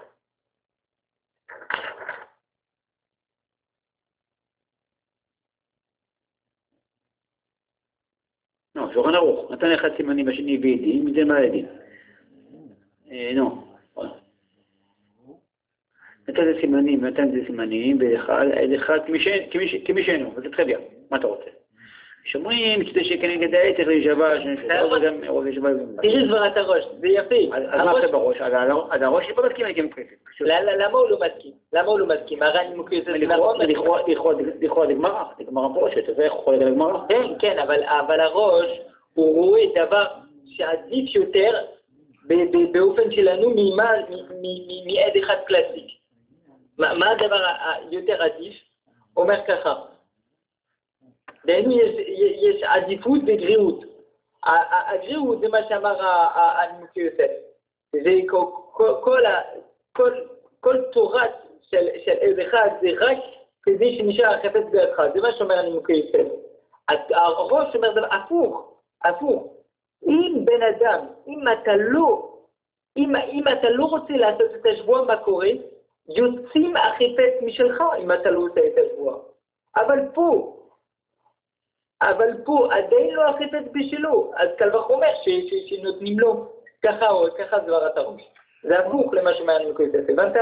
שולחן ערוך, נתן אחד סימנים בשני ועדים, זה מה העדים? נתן זה סימנים, ועד אחד כמי שאינו, וזה חביה, מה אתה רוצה? שאומרים, כדי שכנגד העד צריך להישבע, תראי סברת הראש, זה יפה. אז מה זה בראש? אז הראש לא מסכים הייתי מפרסת. למה הוא לא מסכים? למה הוא לא מסכים? הרי אני מוקר יותר לכאורה לגמרא פורשת, אז איך חולק על הגמרא? כן, אבל הראש הוא רואה דבר שעדיף יותר באופן שלנו מעד אחד קלאסיק. מה הדבר היותר עדיף? אומר ככה, דהיינו יש עדיפות וגריעות. הגריעות זה מה שאמר הנימוק יוסף. זה כל תורת של עד אחד זה רק כדי שנשאר החפץ בידך. זה מה שאומר הנימוק יוסף. הראש אומר דבר הפוך. אם בן אדם, אם אתה לא רוצה לעשות את השבוע, מה קורה? יוצאים אחיפת משלך אם אתה לא עושה את השבוע. אבל פה עדיין לא אחיפת בשלו, אז קל וחומר שנותנים לו ככה זברת הראש. זה הפוך למה שמעניין מקויסף, הבנת?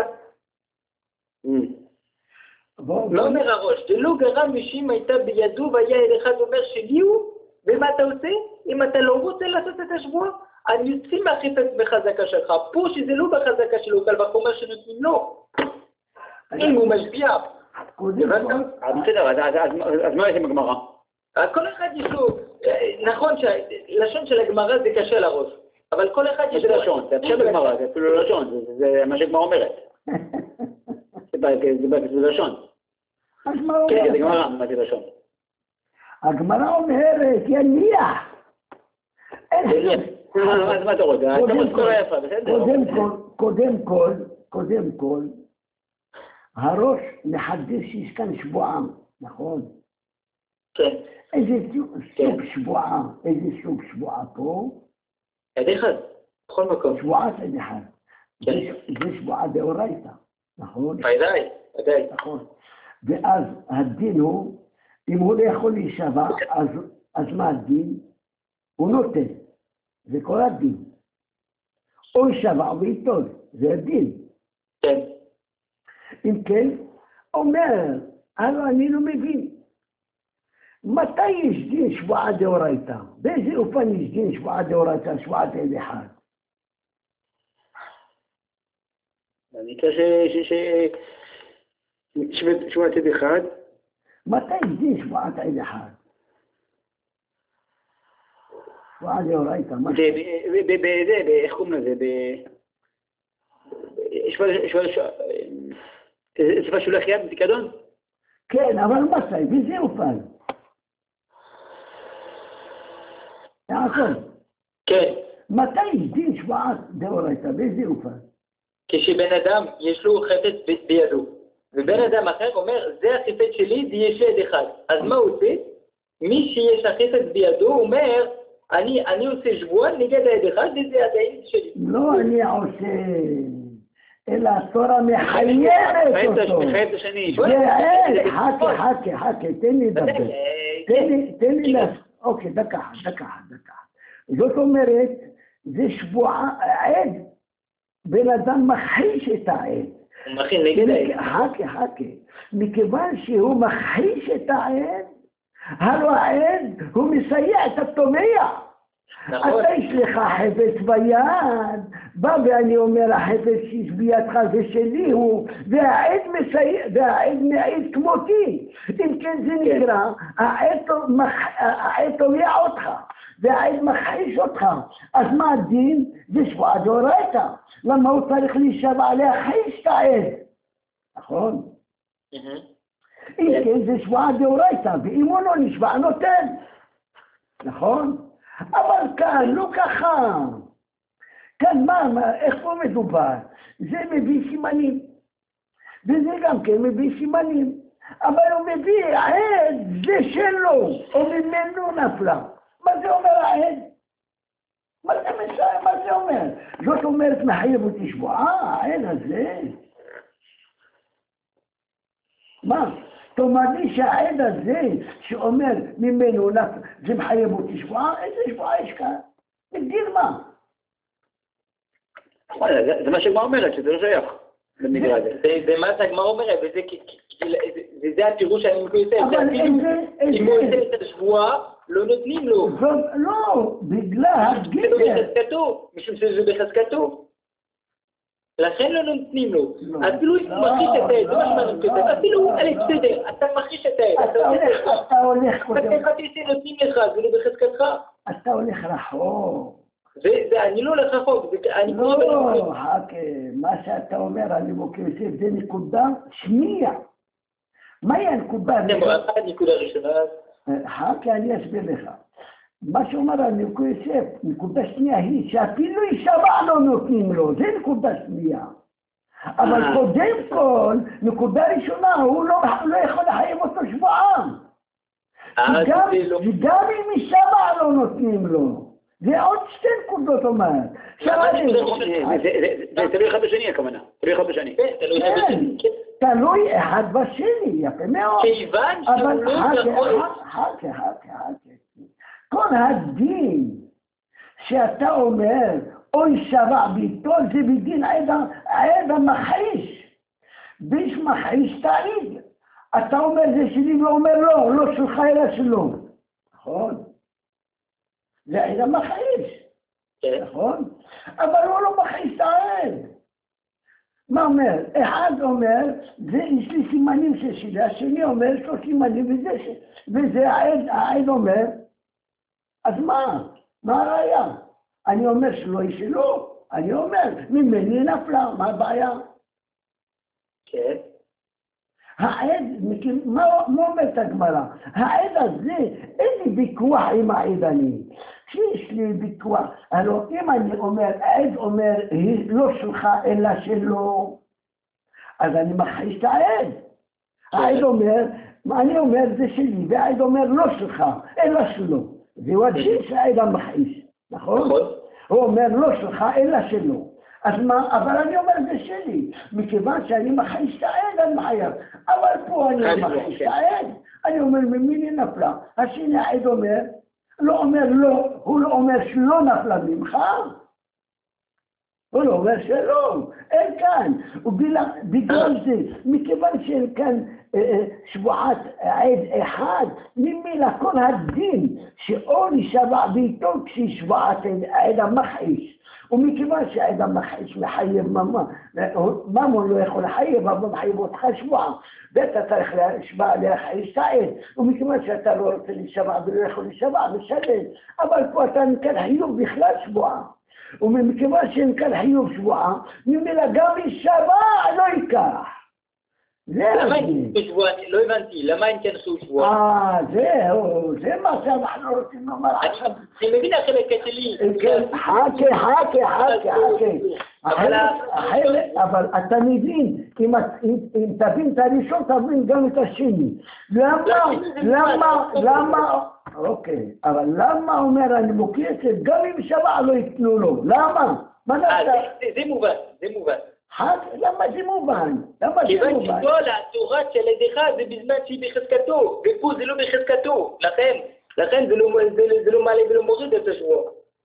לא אומר הראש, דלא גרם משום הייתה בידו והיה אל אחד אומר שלי הוא, ומה אתה עושה? אם אתה לא רוצה לעשות את השבוע, אני יוצאים מאחיפת בחזקה שלך. פה שזה לא בחזקה שלו, קל וחומר שנותנים לו. אם הוא משפיע. בסדר, אז מה יש עם הגמרא? כל אחד יש לו, נכון שלשון של הגמרא זה קשה לראש, אבל כל אחד יש לו... זה לשון, זה אפשר בגמרא, זה אפילו לא לשון, זה מה שהגמרא אומרת. זה לשון. כן, זה גמרא, מה זה לשון? הגמרא אומרת, יניח. מה אתה רוצה? קודם כל, הראש מחדש שיש כאן שבועה, נכון? כן. איזה סוג שבועה פה? עד אחד, בכל מקום. שבועת עד אחד. זה שבועה דאורייתא, נכון? ודאי. נכון. ואז הדין הוא, אם הוא לא יכול להישבע, אז מה הדין? הוא נותן. זה כל הדין. או יישבע וייטול, זה הדין. כן. אם כן, אומר, הלוא אני לא מבין. מתי יש דין שבועה דאורייתא? באיזה אופן יש דין שבועה דאורייתא, שבועת עד אחד? אני חושב שבועת עד אחד. מתי יש דין שבועת עד אחד? שבועה דאורייתא, מה זה? איך קוראים לזה? צבא שולח יד בפיקדון? כן, אבל מתי? באיזה אופן? יעקב. כן. מתי יש דין שבועת דאורייתא? באיזה אופן? כשבן אדם יש לו חפץ בידו, ובן אדם אחר אומר, זה החפץ שלי, זה יש עד אחד. אז מה הוא עושה? מי שיש החפץ בידו אומר, אני עושה שבוע נגד העד אחד, וזה עדיין שלי. לא אני עושה, אלא התורה מחייבת אותו. מחייבת השני. חכה, תן לי לדבר. תן לי אוקיי, דקה. זאת אומרת, זה שבועה, עד, בן אדם מכחיש את העד. הוא מכין נגד העד. חכה. מכיוון שהוא מכחיש את העד, הלוא העד הוא מסייע את התובע. נכון. אתה יש לך חפץ ביד, בא ואני אומר החפץ שיש בידך זה שלי הוא, והעד מעיד כמותי. אם כן זה נקרא, העד תובע אותך, והעד מכחיש אותך. אז מה הדין? זה שבועה דאורייתא. למה הוא צריך להישבע להכחיש את העד? נכון? אם כן זה שבועה דאורייתא, ואם הוא לא נשבע נותן. נכון? אבל כאן לא ככה. כאן איך פה מדובר? זה מביא סימנים. וזה גם כן מביא סימנים. אבל הוא מביא העד, זה שלו, או ממנו נפלה. מה זה אומר העד? מה זה אומר? זאת אומרת מחייב אותי שבועה, העד הזה. מה? תאמר לי שהעד הזה שאומר ממנו זה מחייב אותי שבועה, איזה שבועה יש כאן? נגדיר מה? זה מה שהגמרא אומרת, שזה לא שייך. זה מה שהגמרא אומרת, וזה הפירוש שאני מקויסף. אם הוא עושה את השבועה, לא נותנים לו. לא, בגלל הגדר. משום שזה בחזקתו. לכן לא נותנים לו. אפילו אם הוא מכחיש את העד, זה מה שאומרים כסף, אפילו הוא בסדר, אתה מכחיש את העד. אתה הולך קודם. איך אתה נותנים לך, זה לא בחזקתך. אתה הולך רחוק. אני לא הולך רחוק, אני קורא לא, מה שאתה אומר, אני מוקר יוסף, זה נקודה שנייה. מהי הנקודה הראשונה? הנקודה הראשונה. אני אסביר לך. מה שאומר הנקודה יוסף, נקודה שנייה היא שאפילו יישבע לא נותנים לו, זה נקודה שנייה. אבל קודם כל, נקודה ראשונה, הוא לא יכול לחייב אותו שבועה. וגם אם משבע לא נותנים לו. זה עוד שתי נקודות אומרת. זה תלוי אחד בשני הכוונה. תלוי אחד בשני. תלוי אחד בשני, יפה מאוד. כיוון שהוא לא יכול... חכה. כל הדין שאתה אומר, אוי שבע ביתו, זה בדין עד המכחיש. ביש מכחיש תעיד. אתה אומר זה שלי ואומר לא שלך אלא שלו. נכון? זה עד המכחיש. נכון? אבל הוא לא מכחיש את העד. מה אומר? אחד אומר, יש לי סימנים שלי, השני אומר, יש לו סימנים וזה העד אומר, אז מה הראיה? אני אומר שלא היא שלו, אני אומר, ממני נפלה, מה הבעיה? כן. העד, מה אומרת הגמרא? העד הזה, אין לי ויכוח עם העד אני. כשיש לי ויכוח, הלוא אם אני אומר, העד אומר, היא לא שלך אלא שלו, אז אני מכחיש את העד. העד אומר, אני אומר זה שלי, והעד אומר לא שלך, אלא שלו. זהו הדין שהעד המכחיש, נכון? הוא אומר לא שלך אלא שלו. אז מה? אבל אני אומר זה שלי, מכיוון שאני מכחיש את העד, אני מחייב. אבל פה אני מכחיש את העד, אני אומר ממני נפלה. השני העד אומר, לא אומר לא, הוא לא אומר שלא נפלה ממך. הוא לא אומר שלא, אין כאן. ובגלל זה, מכיוון שאין כאן שבועת עד אחד, ממילא כל הדין שאו נשבע ביתו כשהיא שבועת עד המכחיש. ומכיוון שהעד המכחיש מחייב ממון לא יכול לחייב, אבל מחייב אותך שבועה. ואתה צריך להכחיש את העד. ומכיוון שאתה לא רוצה להישבע ולא יכול להישבע, משלם. אבל פה אתה נקרא חיוב בכלל שבועה. ומכיוון שאין כאן חיוב שבועה, ממילא גם להישבע לא ייקח. למה אין כאן שבועה? לא הבנתי, למה אין כאן שבועה? זהו, זה מה שאנחנו רוצים לומר עכשיו. אני מבין החלק שלי. חכה. אבל אתה מבין, אם תבין את הראשון, תבין גם את השני. למה? אוקיי, אבל למה אומר אני מוקצת, גם אם שבע לא יתנו לו, למה? זה מובן. למה זה מובן? כיוון שכל התורה של ידך זה בזמן שהיא בחזקתו, ופה זה לא בחזקתו, לכן זה לא מעלה ולא מוריד את השבועה.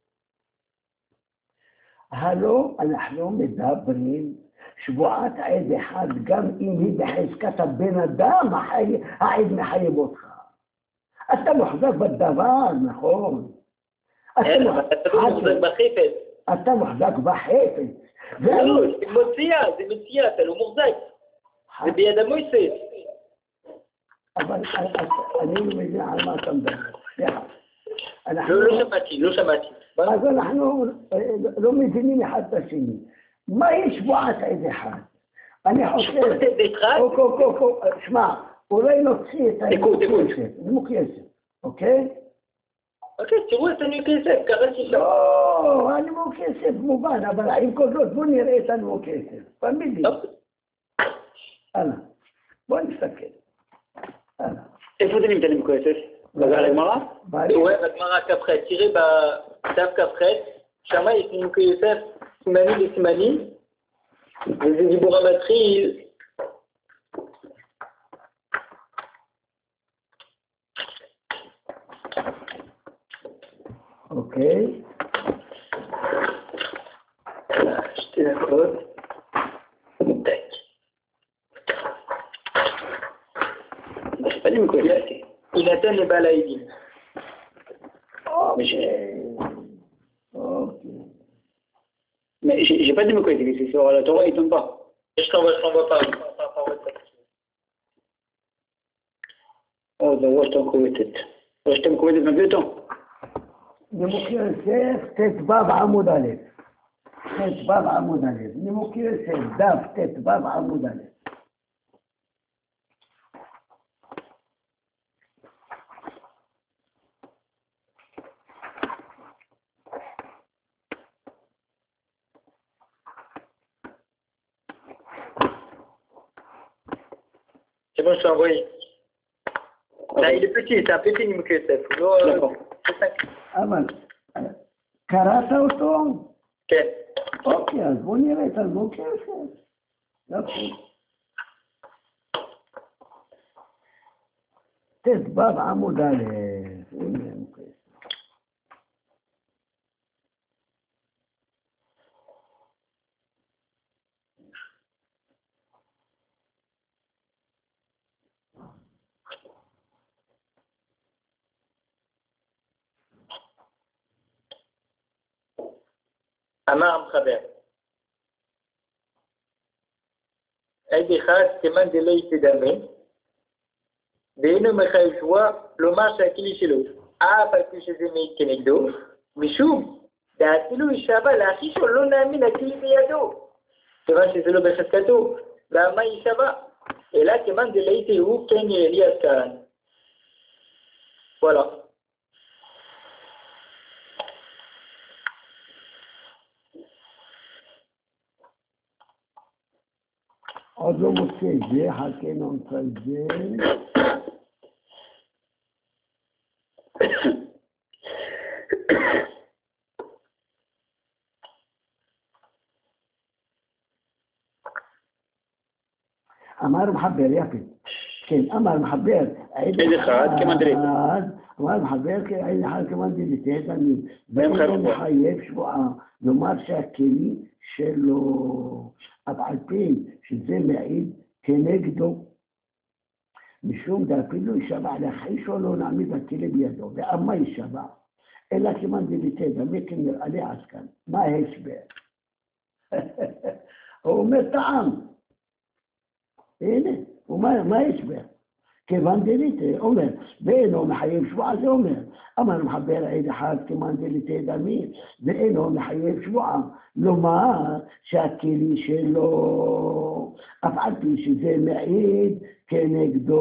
הלא אנחנו מדברים שבועת עד אחד, גם אם היא בחזקת הבן אדם, העד מחייב אותך. אתה מוחזק בדבר, נכון? אתה מוחזק בחפץ. אתה מוחזק בחפץ. לא, זה מציאה, אתה לא מוחזק. זה ביד המויסף. אבל אני לא מבין על מה אתה מדבר. לא שמעתי. אז אנחנו לא מבינים אחד את השני. מהי שבועת עד אחד? אני חושב... שבועת עד אחד? שמע, אולי נוציא את נימוק יסף, אוקיי? אוקיי, תראו את הנימוק יסף, קראתי שם. לא, הנימוק יסף מובן, אבל עם כל זאת בואו נראה את הנימוק יסף. תמיד לי. הלאה, בואו נסתכל. הלאה. איפה זה נמצא נימוק יסף? בגלל הגמרא? בגמרא כ"ח, תראי בדף כ"ח, שמה יש נימוק יסף, סימנים וסימנים, וזה דיבור המתחיל. אוקיי. שתי דקות. יינתן לבעל העדים. J'ai pas de me côté, c'est sur la Torah, il tombe pas. Je t'envoie pas. Oh, ben, ouais, je t'en couette. Je t'en couette dans le temps. נימוק יוסף, ט"ו עמוד א'. ט"ו עמוד א'. נימוק יוסף, דף ט"ו עמוד א'. C'est bon, je t'ai envoyé. il est petit, c'est un petit Nim Kesef. אבל קראת אותו? כן. אוקיי, אז בוא נראה את אלמוג כסף. יופי. ט"ו עמוד א', הנה אלמוג כסף. אמר המחבר, עד אחד כמאן דלא יתדמה, ואינו מחייב שבועה, לומר שהכלי שלו, אף על פי שזה מעיד כנגדו, משום דאפילו יישבע לאחישו לא נאמין הכלי בידו, כיוון שזה לא בחזקתו, ועל מה יישבע? אלא כמאן דלא יתהו כן יהיה לי אז כאן. וואלה. עוד לא מוצא את זה, חכה נמצא את זה. אמר מחבר, יפה. כן, אמר מחבר. עד אחד כמאן דלא יתהו. אמר מחבר, עד אחד כמאן דלא יתהו. ואין מחייב שבועה. לומר שהכלי שלו, אבל על פי שזה מעיד כנגדו, משום דאפילו יישבע לאחישו לא נעמיד הכלי בידו, ואמה יישבע, אלא כמאן דלא יתדמה כנראה לי עד כאן. מה ההסבר? הוא אומר טעם. הנה, מה ההסבר? כמאן דלא יתדמה, אומר, ואינו מחייב שבועה, זה אומר, אמר מחבר עד אחד כמאן דלא יתדמה, ואינו מחייב שבועה, לומר שהכלי שלו, אף על פי שזה מעיד כנגדו,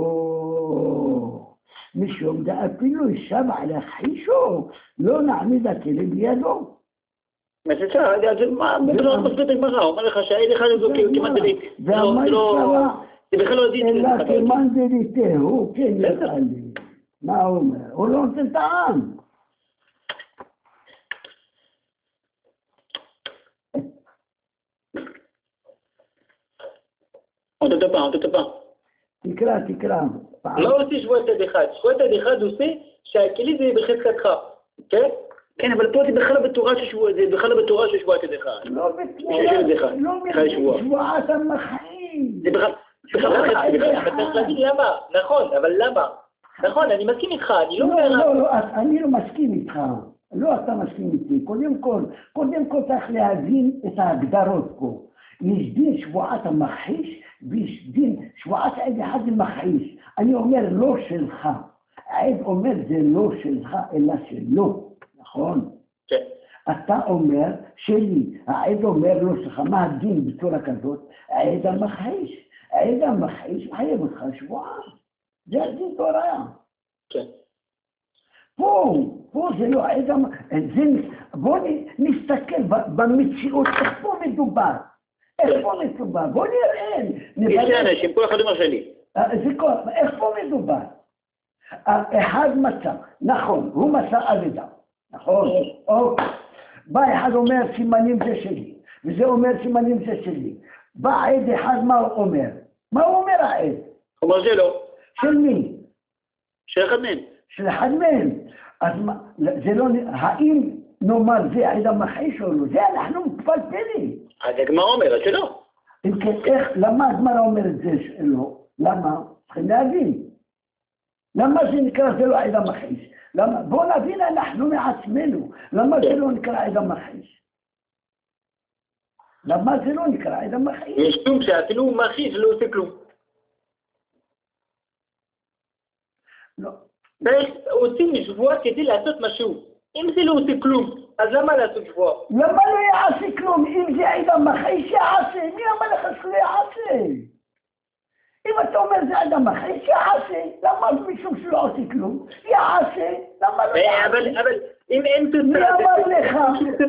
משום דאפילו יישבע לאחישו, לא נעמיד הכלי בידו. מסצה, מה בכלל מסביר את הגמרא? הוא אומר לך שהעד אחד הוא כמאן דלא יתדמה. ומה יישבע? זה בכלל לא דין. אלא כמאן דלא יתדמה, כן יצא לי. מה הוא אומר? הוא לא נותן טעם. עוד פעם. תקרא. לא עושה שבועת עד אחד. שבועת עד אחד עושה שהכלי זה בחזקתך. כן? כן, אבל פה זה בכלל בתורה של שבועת עד אחד. לא שבועת המחיים. זה בכלל. אתה צריך להגיד למה. נכון, אבל למה? נכון, אני מסכים איתך, אני לא אומר... לא, אני לא מסכים איתך. לא, אתה מסכים איתי. קודם כל צריך להבין את ההגדרות פה. יש דין שבועת המכחיש, ויש דין שבועת עד אחד המכחיש. אני אומר לא שלך. העד אומר זה לא שלך, אלא שלו. נכון? כן. אתה אומר שלי. העד אומר לא שלך. מה הדין בצורה כזאת? העד המכחיש. העד המכחיש מחייב אותך שבועה. זה הדין תורה. כן. פה זה לא העד המכחיש. בואו נסתכל במציאות, איך פה מדובר. בוא נראה. יש אנשים, כל אחד אומר שלי. איך פה מדובר? אחד מצא, נכון, הוא מצא אבידה, נכון? בא אחד אומר סימנים זה שלי, וזה אומר סימנים זה שלי. בא עד אחד, מה הוא אומר? מה הוא אומר העד? הוא אומר זה לא. של מי? של אחד מהם. של אחד מהם. אז זה לא, האם נאמר זה עד המכחיש או לא? זה אנחנו מתפלפלים. אז הגמרא אומרת שלא. אם כן, למה הגמרא אומרת זה שלא? למה? צריכים להבין. למה זה נקרא זה לא עד המכחיש? בואו נבין אנחנו מעצמנו. למה זה לא נקרא עד המכחיש? למה זה לא נקרא עד המכחיש? יש כלום שאפילו מכחיש לא עושה כלום. לא. עושים שבועה כדי לעשות משהו. אם זה לא עושה כלום, אז למה לעשות שבועה? למה לא יעשה כלום? אם זה עד המכחיש יעשה, מי אמר לך שלא יעשה? אם אתה אומר זה עד המכחיש יעשה, למה משום שלא עושה כלום? יעשה, למה לא יעשה? אבל אם אין תוצאה... מי אמר לך?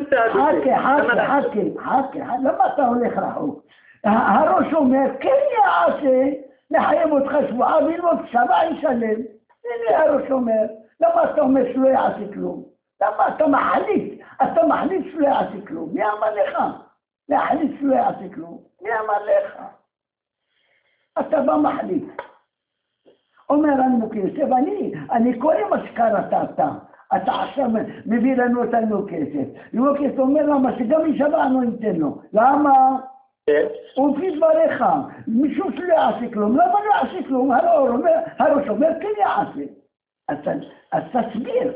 חכה, למה אתה הולך רחוק? הראש אומר, כן יעשה, לחייב אותך שבועה, ואם עוד שבע ישלם. הנה הראש אומר, למה אתה אומר שלא יעשה כלום? למה אתה מחליט? אתה מחליט שלא יעשה כלום. מי אמר לך? להחליט שלא יעשה כלום. מי אמר לך? אתה בא מחליט. אומר לנו כסף, אני קורא מה שקראת אתה עכשיו מביא לנו אותנו כסף. יוקס אומר למה שגם ישבענו ניתן לו. למה? ולפי דבריך, משום שלא יעשה כלום. למה לא יעשה כלום? הראש אומר כן יעשה. אז תסביר.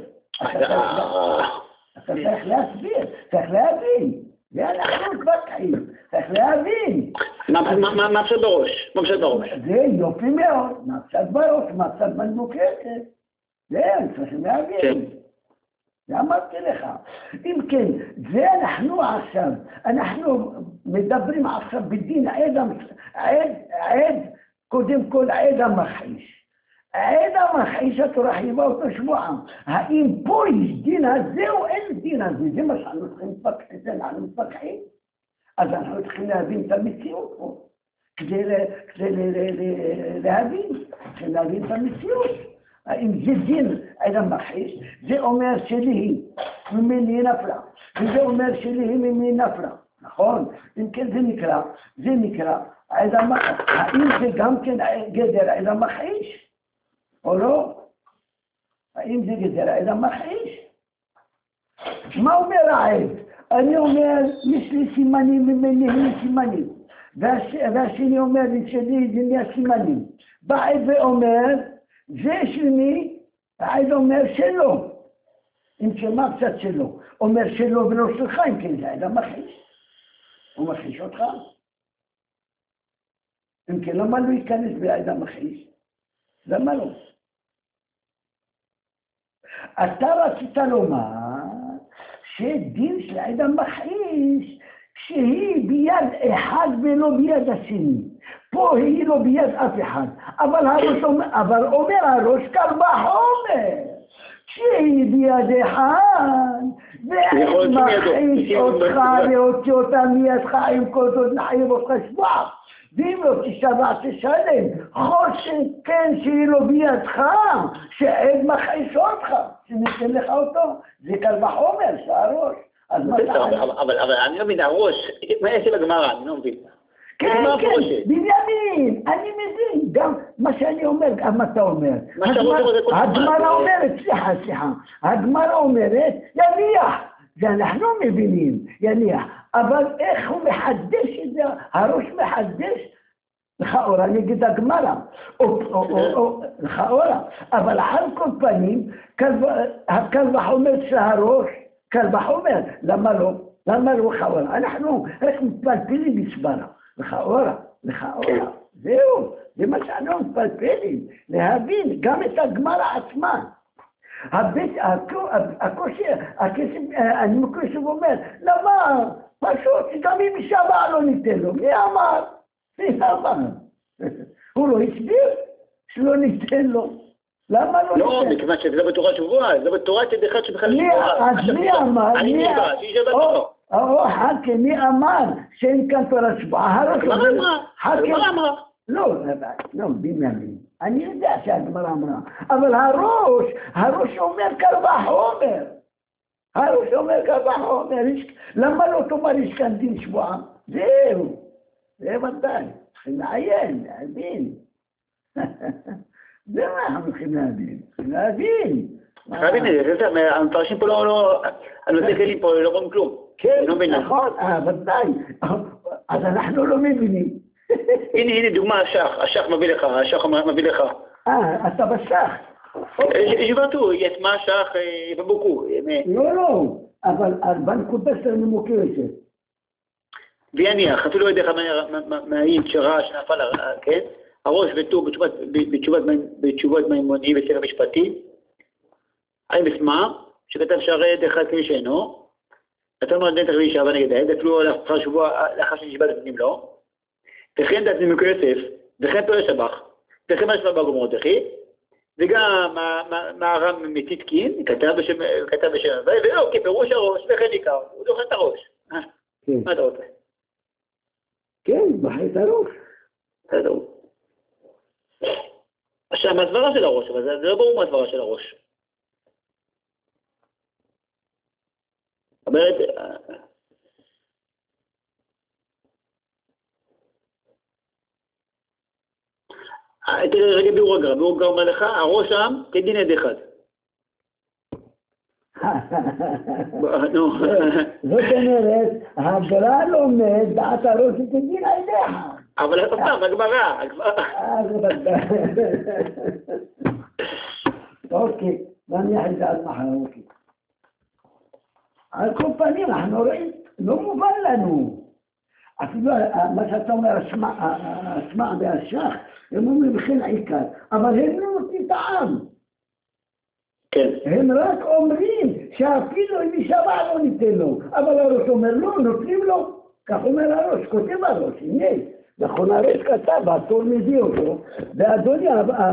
אתה צריך להסביר, צריך להבין. ואנחנו מתווכחים, צריך להבין. מה פשט בראש? מה פשט בראש? זה יופי מאוד, מה פשט בראש, מה פשט בנבוקסת. זה, צריכים להבין. זה אמרתי לך. אם כן, זה אנחנו מדברים עכשיו בדין עד, קודם כל עד המכחיש. העד המכחיש התורה חייבה אותו שבועם. האם פה יש דין הזה או אין דין הזה? זה מה שאנחנו צריכים להתפקח, זה אנחנו מתפקחים. אז אנחנו צריכים להבין את המציאות פה. כדי להבין, צריכים להבין את המציאות. האם זה דין עד המכחיש, זה אומר שלי ממני נפלה, וזה אומר שלי ממני נפלה. נכון? אם כן זה נקרא עד המכחיש. האם זה גם כן גדר עד המכחיש? או לא? האם זה גדר העד המכחיש? מה אומר העד? אני אומר, יש לי סימנים ממני הם סימנים. והשני אומר לי שלי זה מהסימנים. בעד ואומר, זה שני, העד אומר שלו. אם שמה קצת שלו. אומר שלו ולא שלך, אם כן זה העד המכחיש. הוא מכחיש אותך? אם כן, למה לא ייכנס בעד המכחיש? למה לא? אתה רצית לומר שדין של עד המכחיש שהיא ביד אחד ולא ביד השני. פה היא לא ביד אף אחד. אבל אומר הראש קל וחומר שהיא ביד אחד ומכחיש אותך להוציא אותה מידך עם כל זאת נחייב אותך שבוע. ואם לא תשבע תשלם, חושן כן שהיא לא בידך, שעד מכחיש אותך, שניתן לך אותו, זה קל וחומר, שהראש. אבל אני לא מבין, הראש, מה יש בגמרא? אני לא מבין. כן, בנימין, אני מבין, גם מה שאני אומר, גם אתה אומר. הגמרא אומרת, סליחה, הגמרא אומרת, יניח, ואנחנו מבינים, יניח. אבל איך הוא מחדש את זה? הראש מחדש לכאורה נגד הגמרא, לכאורה. אבל על כל פנים, הקל וחומר של הראש, קל וחומר, למה לא? למה לא לכאורה? אנחנו רק מתפלפלים בסברה, לכאורה. זהו, זה מה שאנחנו מתפלפלים, להבין גם את הגמרא עצמה. אני מקושב אומר, למה? פשוט, גם אם ישבע לא ניתן לו. מי אמר? הוא לא הסביר שלא ניתן לו. למה לא ניתן? לא, מכיוון שזה בתורה שבועה, זה בתורה אחד שבכלל שבועה. אז מי אמר? מי אמר שאין כאן תורה שבועה? הגמרא אמרה. לא, בנימין. אני יודע שהגמרא אמרה. אבל הראש אומר קל וחומר. הראש אומר קל וחומר. למה לא תאמר יש כאן דין שבועה? זהו. זה ודאי. צריכים לעיין, להבין. זה מה אנחנו צריכים להבין. המפרשים פה לא... הנושא כלים פה לא רואים כלום. כן, נכון, ודאי. אז אנחנו לא מבינים. הנה דוגמה, השח מביא לך. אתה בשח. Je vois tout, il y a ce machin, il y a beaucoup. לא, אבל בנקודה של ממוקרת. ויניח, אפילו לא יודע לך מהאין שראה שנפל, כן? הראש וטור בתשובות מימוני וסדר משפטי. האם בשמה, שכתב שערי עד אחד כמי שאינו, אתה אומר דין תחווי שעבה נגד העד, אפילו לאחר שנשבע לפנים לו, וכן דת נימוקי יוסף, וכן פרש הבח, וכן מה שבא בגומרות אחי, וגם מהר"ם מטיטקין, כתב בשם הווי, ולא, כפירוש הראש, וכן עיקר, הוא דוחה את הראש. מה אתה רוצה? כן, דוחה את הראש. בסדר. עכשיו, מהסברה של הראש, אבל זה לא ברור מהסברה של הראש. אומרת, תראה רגע ביאור הגר"א אומר לך, הראש שם כדין עד אחד. זאת אומרת, הגר"א לומד דעת הראש כדין עד אחד. אבל אתה סתם, הגמרא. אוקיי, נניח את זה עד מחר, אוקיי. על כל פנים, אנחנו רואים, לא מובן לנו. אפילו מה שאתה אומר, השמע והשח, הם אומרים בכן עיקר, אבל הם לא נותנים טעם. כן. הם רק אומרים שאפילו אם יישבע לא ניתן לו, אבל הראש אומר לא, נותנים לו. כך אומר הראש, כותב הראש, הנה. נכון, הראש כתב, התור מביא אותו, ואדוני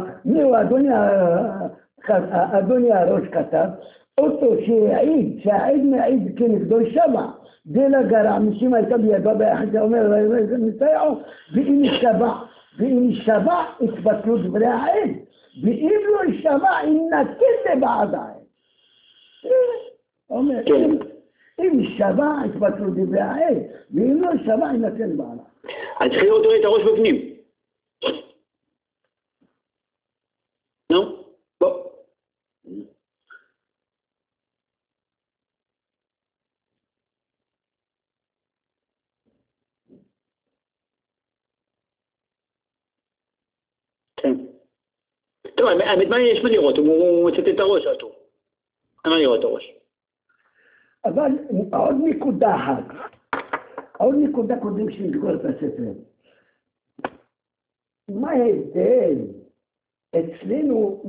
הראש כתב, אותו שהעיד מעיד כנגדו יישבע. זה לגרע, משום הייתה בידו ביחד, זה אומר, ואם יישבע, התבטלו דברי העד, ואם לא יישבע, יינתן לבעד העד. אומר, אם יישבע, התבטלו דברי העד, ואם לא יישבע, יינתן לבעד העד. אז צריך לראות את הראש בפנים. נו, בוא. כן. טוב, האמת מה יש מה לראות? הוא מצטט את הראש, הטור. אין מה לראות את הראש. אבל עוד נקודה אחת. עוד נקודה קודם שנסגור את הספר. מה ההבדל אצלנו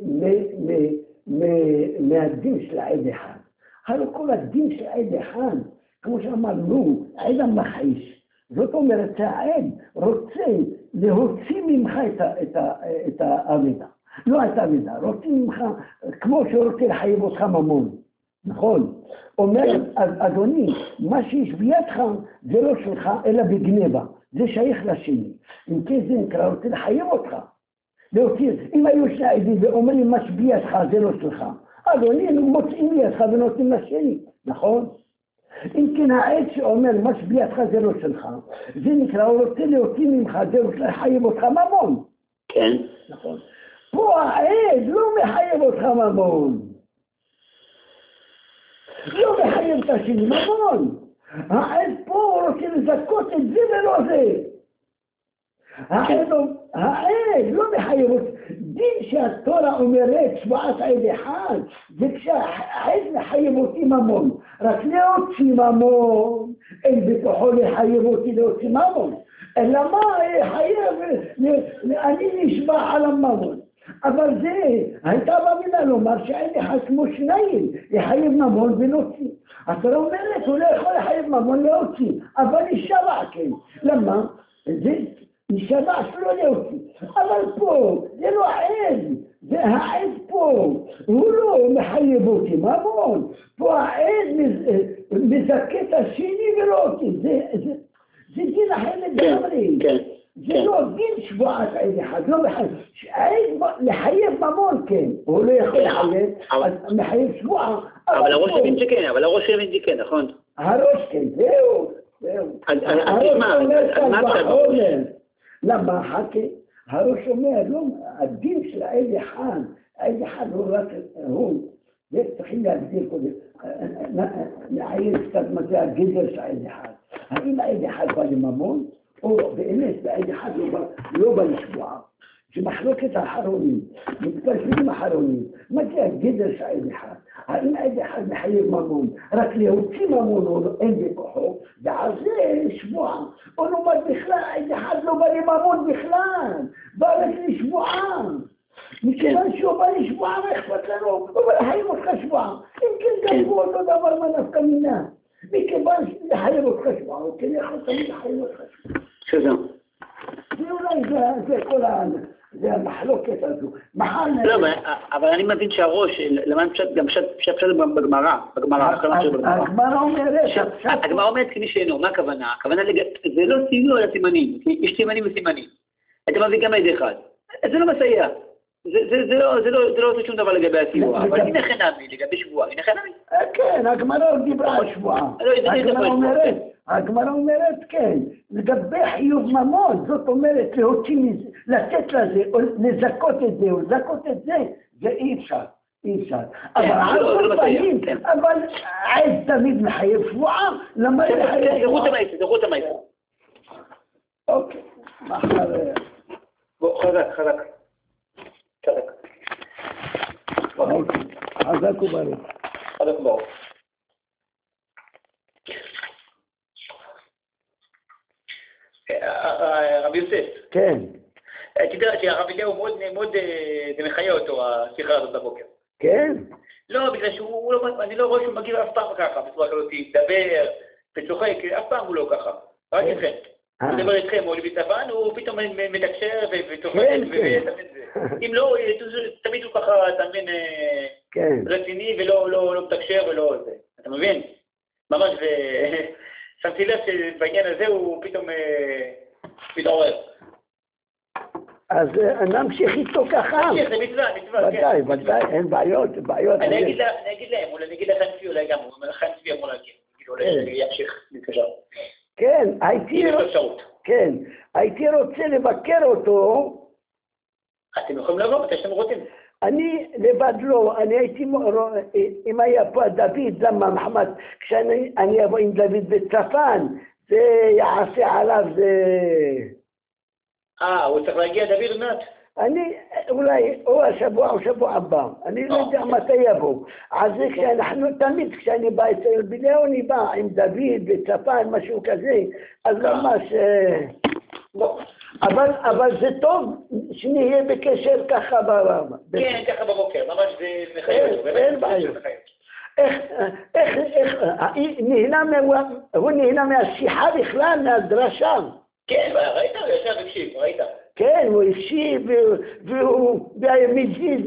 מהדין של העד אחד? הרי כל הדין של העד אחד, כמו שאמרנו, העד המכחיש. זאת אומרת שהעד רוצה להוציא ממך את האבידה. לא את האבידה, רוצה ממך, כמו שהוא רוצה לחייב אותך ממון. נכון? אומר, אדוני, מה שיש בידך זה לא שלך, אלא בגניבה. זה שייך לשני. אם כן זה נקרא, רוצה לחייב אותך. להוציא, אם היו שני עדים ואומרים מה שבידך זה לא שלך, אדוני, מוצאים בידך ונותנים לשני. נכון? אם כן העד שאומר מה שבידך זה לא שלך, זה נקרא, הוא רוצה להוציא ממך, זה רוצה לחייב אותך ממון. כן. נכון. פה העד לא מחייב אותך ממון. לא מחייב את השני, ממון. העד פה רוצה לזכות את זה ולא זה. העד לא מחייב אותך. דין שהתורה אומרת שבועת עד אחד, זה כשהעד מחייב אותי ממון. רק להוציא ממון, אין בכוחו לחייב אותי להוציא ממון. אלא מה, חייב, אני נשבע על הממון. אבל זה, הייתה במילה לומר שעד אחד כמו שניים, לחייב ממון ולהוציא. התורה אומרת, הוא לא יכול לחייב ממון להוציא, אבל יישבע כן. למה? זה יישבע שלא להוציא. אבל פה, זה לא העד, זה העד פה, הוא לא מחייב אותי ממון. פה העד מזכה את השני ולא אותי. זה דין אחר לגמרי. זה לא דין שבועת עד אחד, לא מחייב. לחייב ממון כן, הוא לא יכול לחייב, אז מחייב שבועה. אבל הראש הבין שכן, נכון? הראש כן, זהו. הראש אומר, למה חכה? הראש אומר, לא, הדין של עד אחד הוא רק, צריכים להגדיר קודם, נעיין קצת מה זה הגדר של עד אחד. האם עד אחד בא לממון? או באמת, בעד אחד לא בא לשבועה. שמחלוקת האחרונים, מתפרסמים האחרונים, מה זה הגדר של עד אחד? האם עד אחד מחייב ממון, רק להוציא ממון או אין בכוחו, ועל זה שבועה. או נאמר בכלל, עד אחד לא בא לממון בכלל, בא רק לשבועה. מכיוון שהוא בא לשבועה, מה אכפת לנו? הוא בא לחייב אותך שבועה. אם כן גם הוא אותו דבר מה נפקא מינה. מכיוון לחייב אותך שבועה, הוא כן יכול תמיד לחייב אותך שבועה. שזהו. ואולי זה כל זה המחלוקת הזו. לא, אבל אני מבין שהראש, למען גם פשט בגמרא. הגמרא אומרת. הגמרא אומרת כמי שאינו, מה הכוונה? הכוונה זה לא סימנו על הסימנים, יש סימנים וסימנים. אתה מביא גם עד אחד. זה לא מסייע. זה לא עושה שום דבר לגבי הסיוע, אבל הנה חינמי, לגבי שבועה, הנה חינמי. כן, הגמרא דיברה על שבועה. הגמרא אומרת, כן, לגבי חיוב ממון, זאת אומרת, לתת לזה, או לזכות את זה, או לזכות את זה, זה אי אפשר. אבל על פנים, אבל עד תמיד מחייב שבועה, למה לחייב שבועה? זה רות המייסה. אוקיי, מחר... בוא, חזק. חזק וברוך. רבי יוסף. כן. תדע שהרב אליהו מאוד זה מחיה אותו, השיחה הזאת בבוקר. כן? לא, בגלל אני לא רואה שהוא מגיב אף פעם ככה, בצורה כזאת, לדבר וצוחק, אף פעם הוא לא ככה, רק איתכם. הוא מדבר איתכם, הוא בשפן, הוא פתאום מתקשר וצוחק, אם לא, תמיד הוא ככה, אתה מבין, רציני ולא מתקשר ולא זה, אתה מבין? ממש, שמתי לב שבעניין הזה הוא פתאום מתעורר. אז נמשיך איתו ככה. נמשיך, זה מצווה, כן. ודאי, אין בעיות. אני אגיד להם, אולי נגיד לחנפי, אולי גם, הוא אומר לחנפי אמור להגיד, אולי ימשיך להתקשר. כן, הייתי רוצה לבקר אותו. אתם יכולים לבוא מתי שאתם רוצים. אני לבד לא, אני הייתי, אם היה פה דוד, למה מחמד, כשאני אבוא עם דוד בצפן, זה יעשה עליו, זה... הוא צריך להגיע דוד מעט? אני, אולי, או השבוע או שבוע הבא, אני לא יודע מתי יבוא. אז זה תמיד כשאני בא אצל ביליהו, אני בא עם דוד בצפן, משהו כזה, אז ממש... אבל זה טוב שנהיה בקשר ככה ברמה. כן, ככה בבוקר, ממש זה מחייב. אין בעיה. הוא נהנה מהשיחה בכלל, מהדרשה. כן, ראית? הוא ישב הקשיב, ראית? כן, הוא הקשיב, והוא מזיז,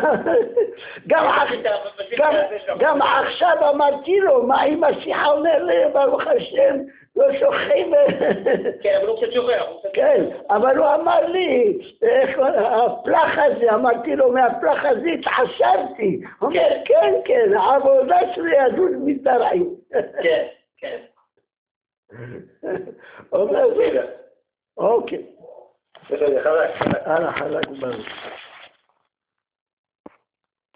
גם עכשיו אמרתי לו, מה אם השיחה אומר לי, ברוך השם, לא שוכחים. כן, אבל הוא קצת שוכח. כן, אבל הוא אמר לי, הפלח הזה, אמרתי לו, מהפלח הזה התחשבתי. הוא אומר, כן, העבודה שלי ידעו מתרעים. כן. אוקיי. חלק. חלק ברור.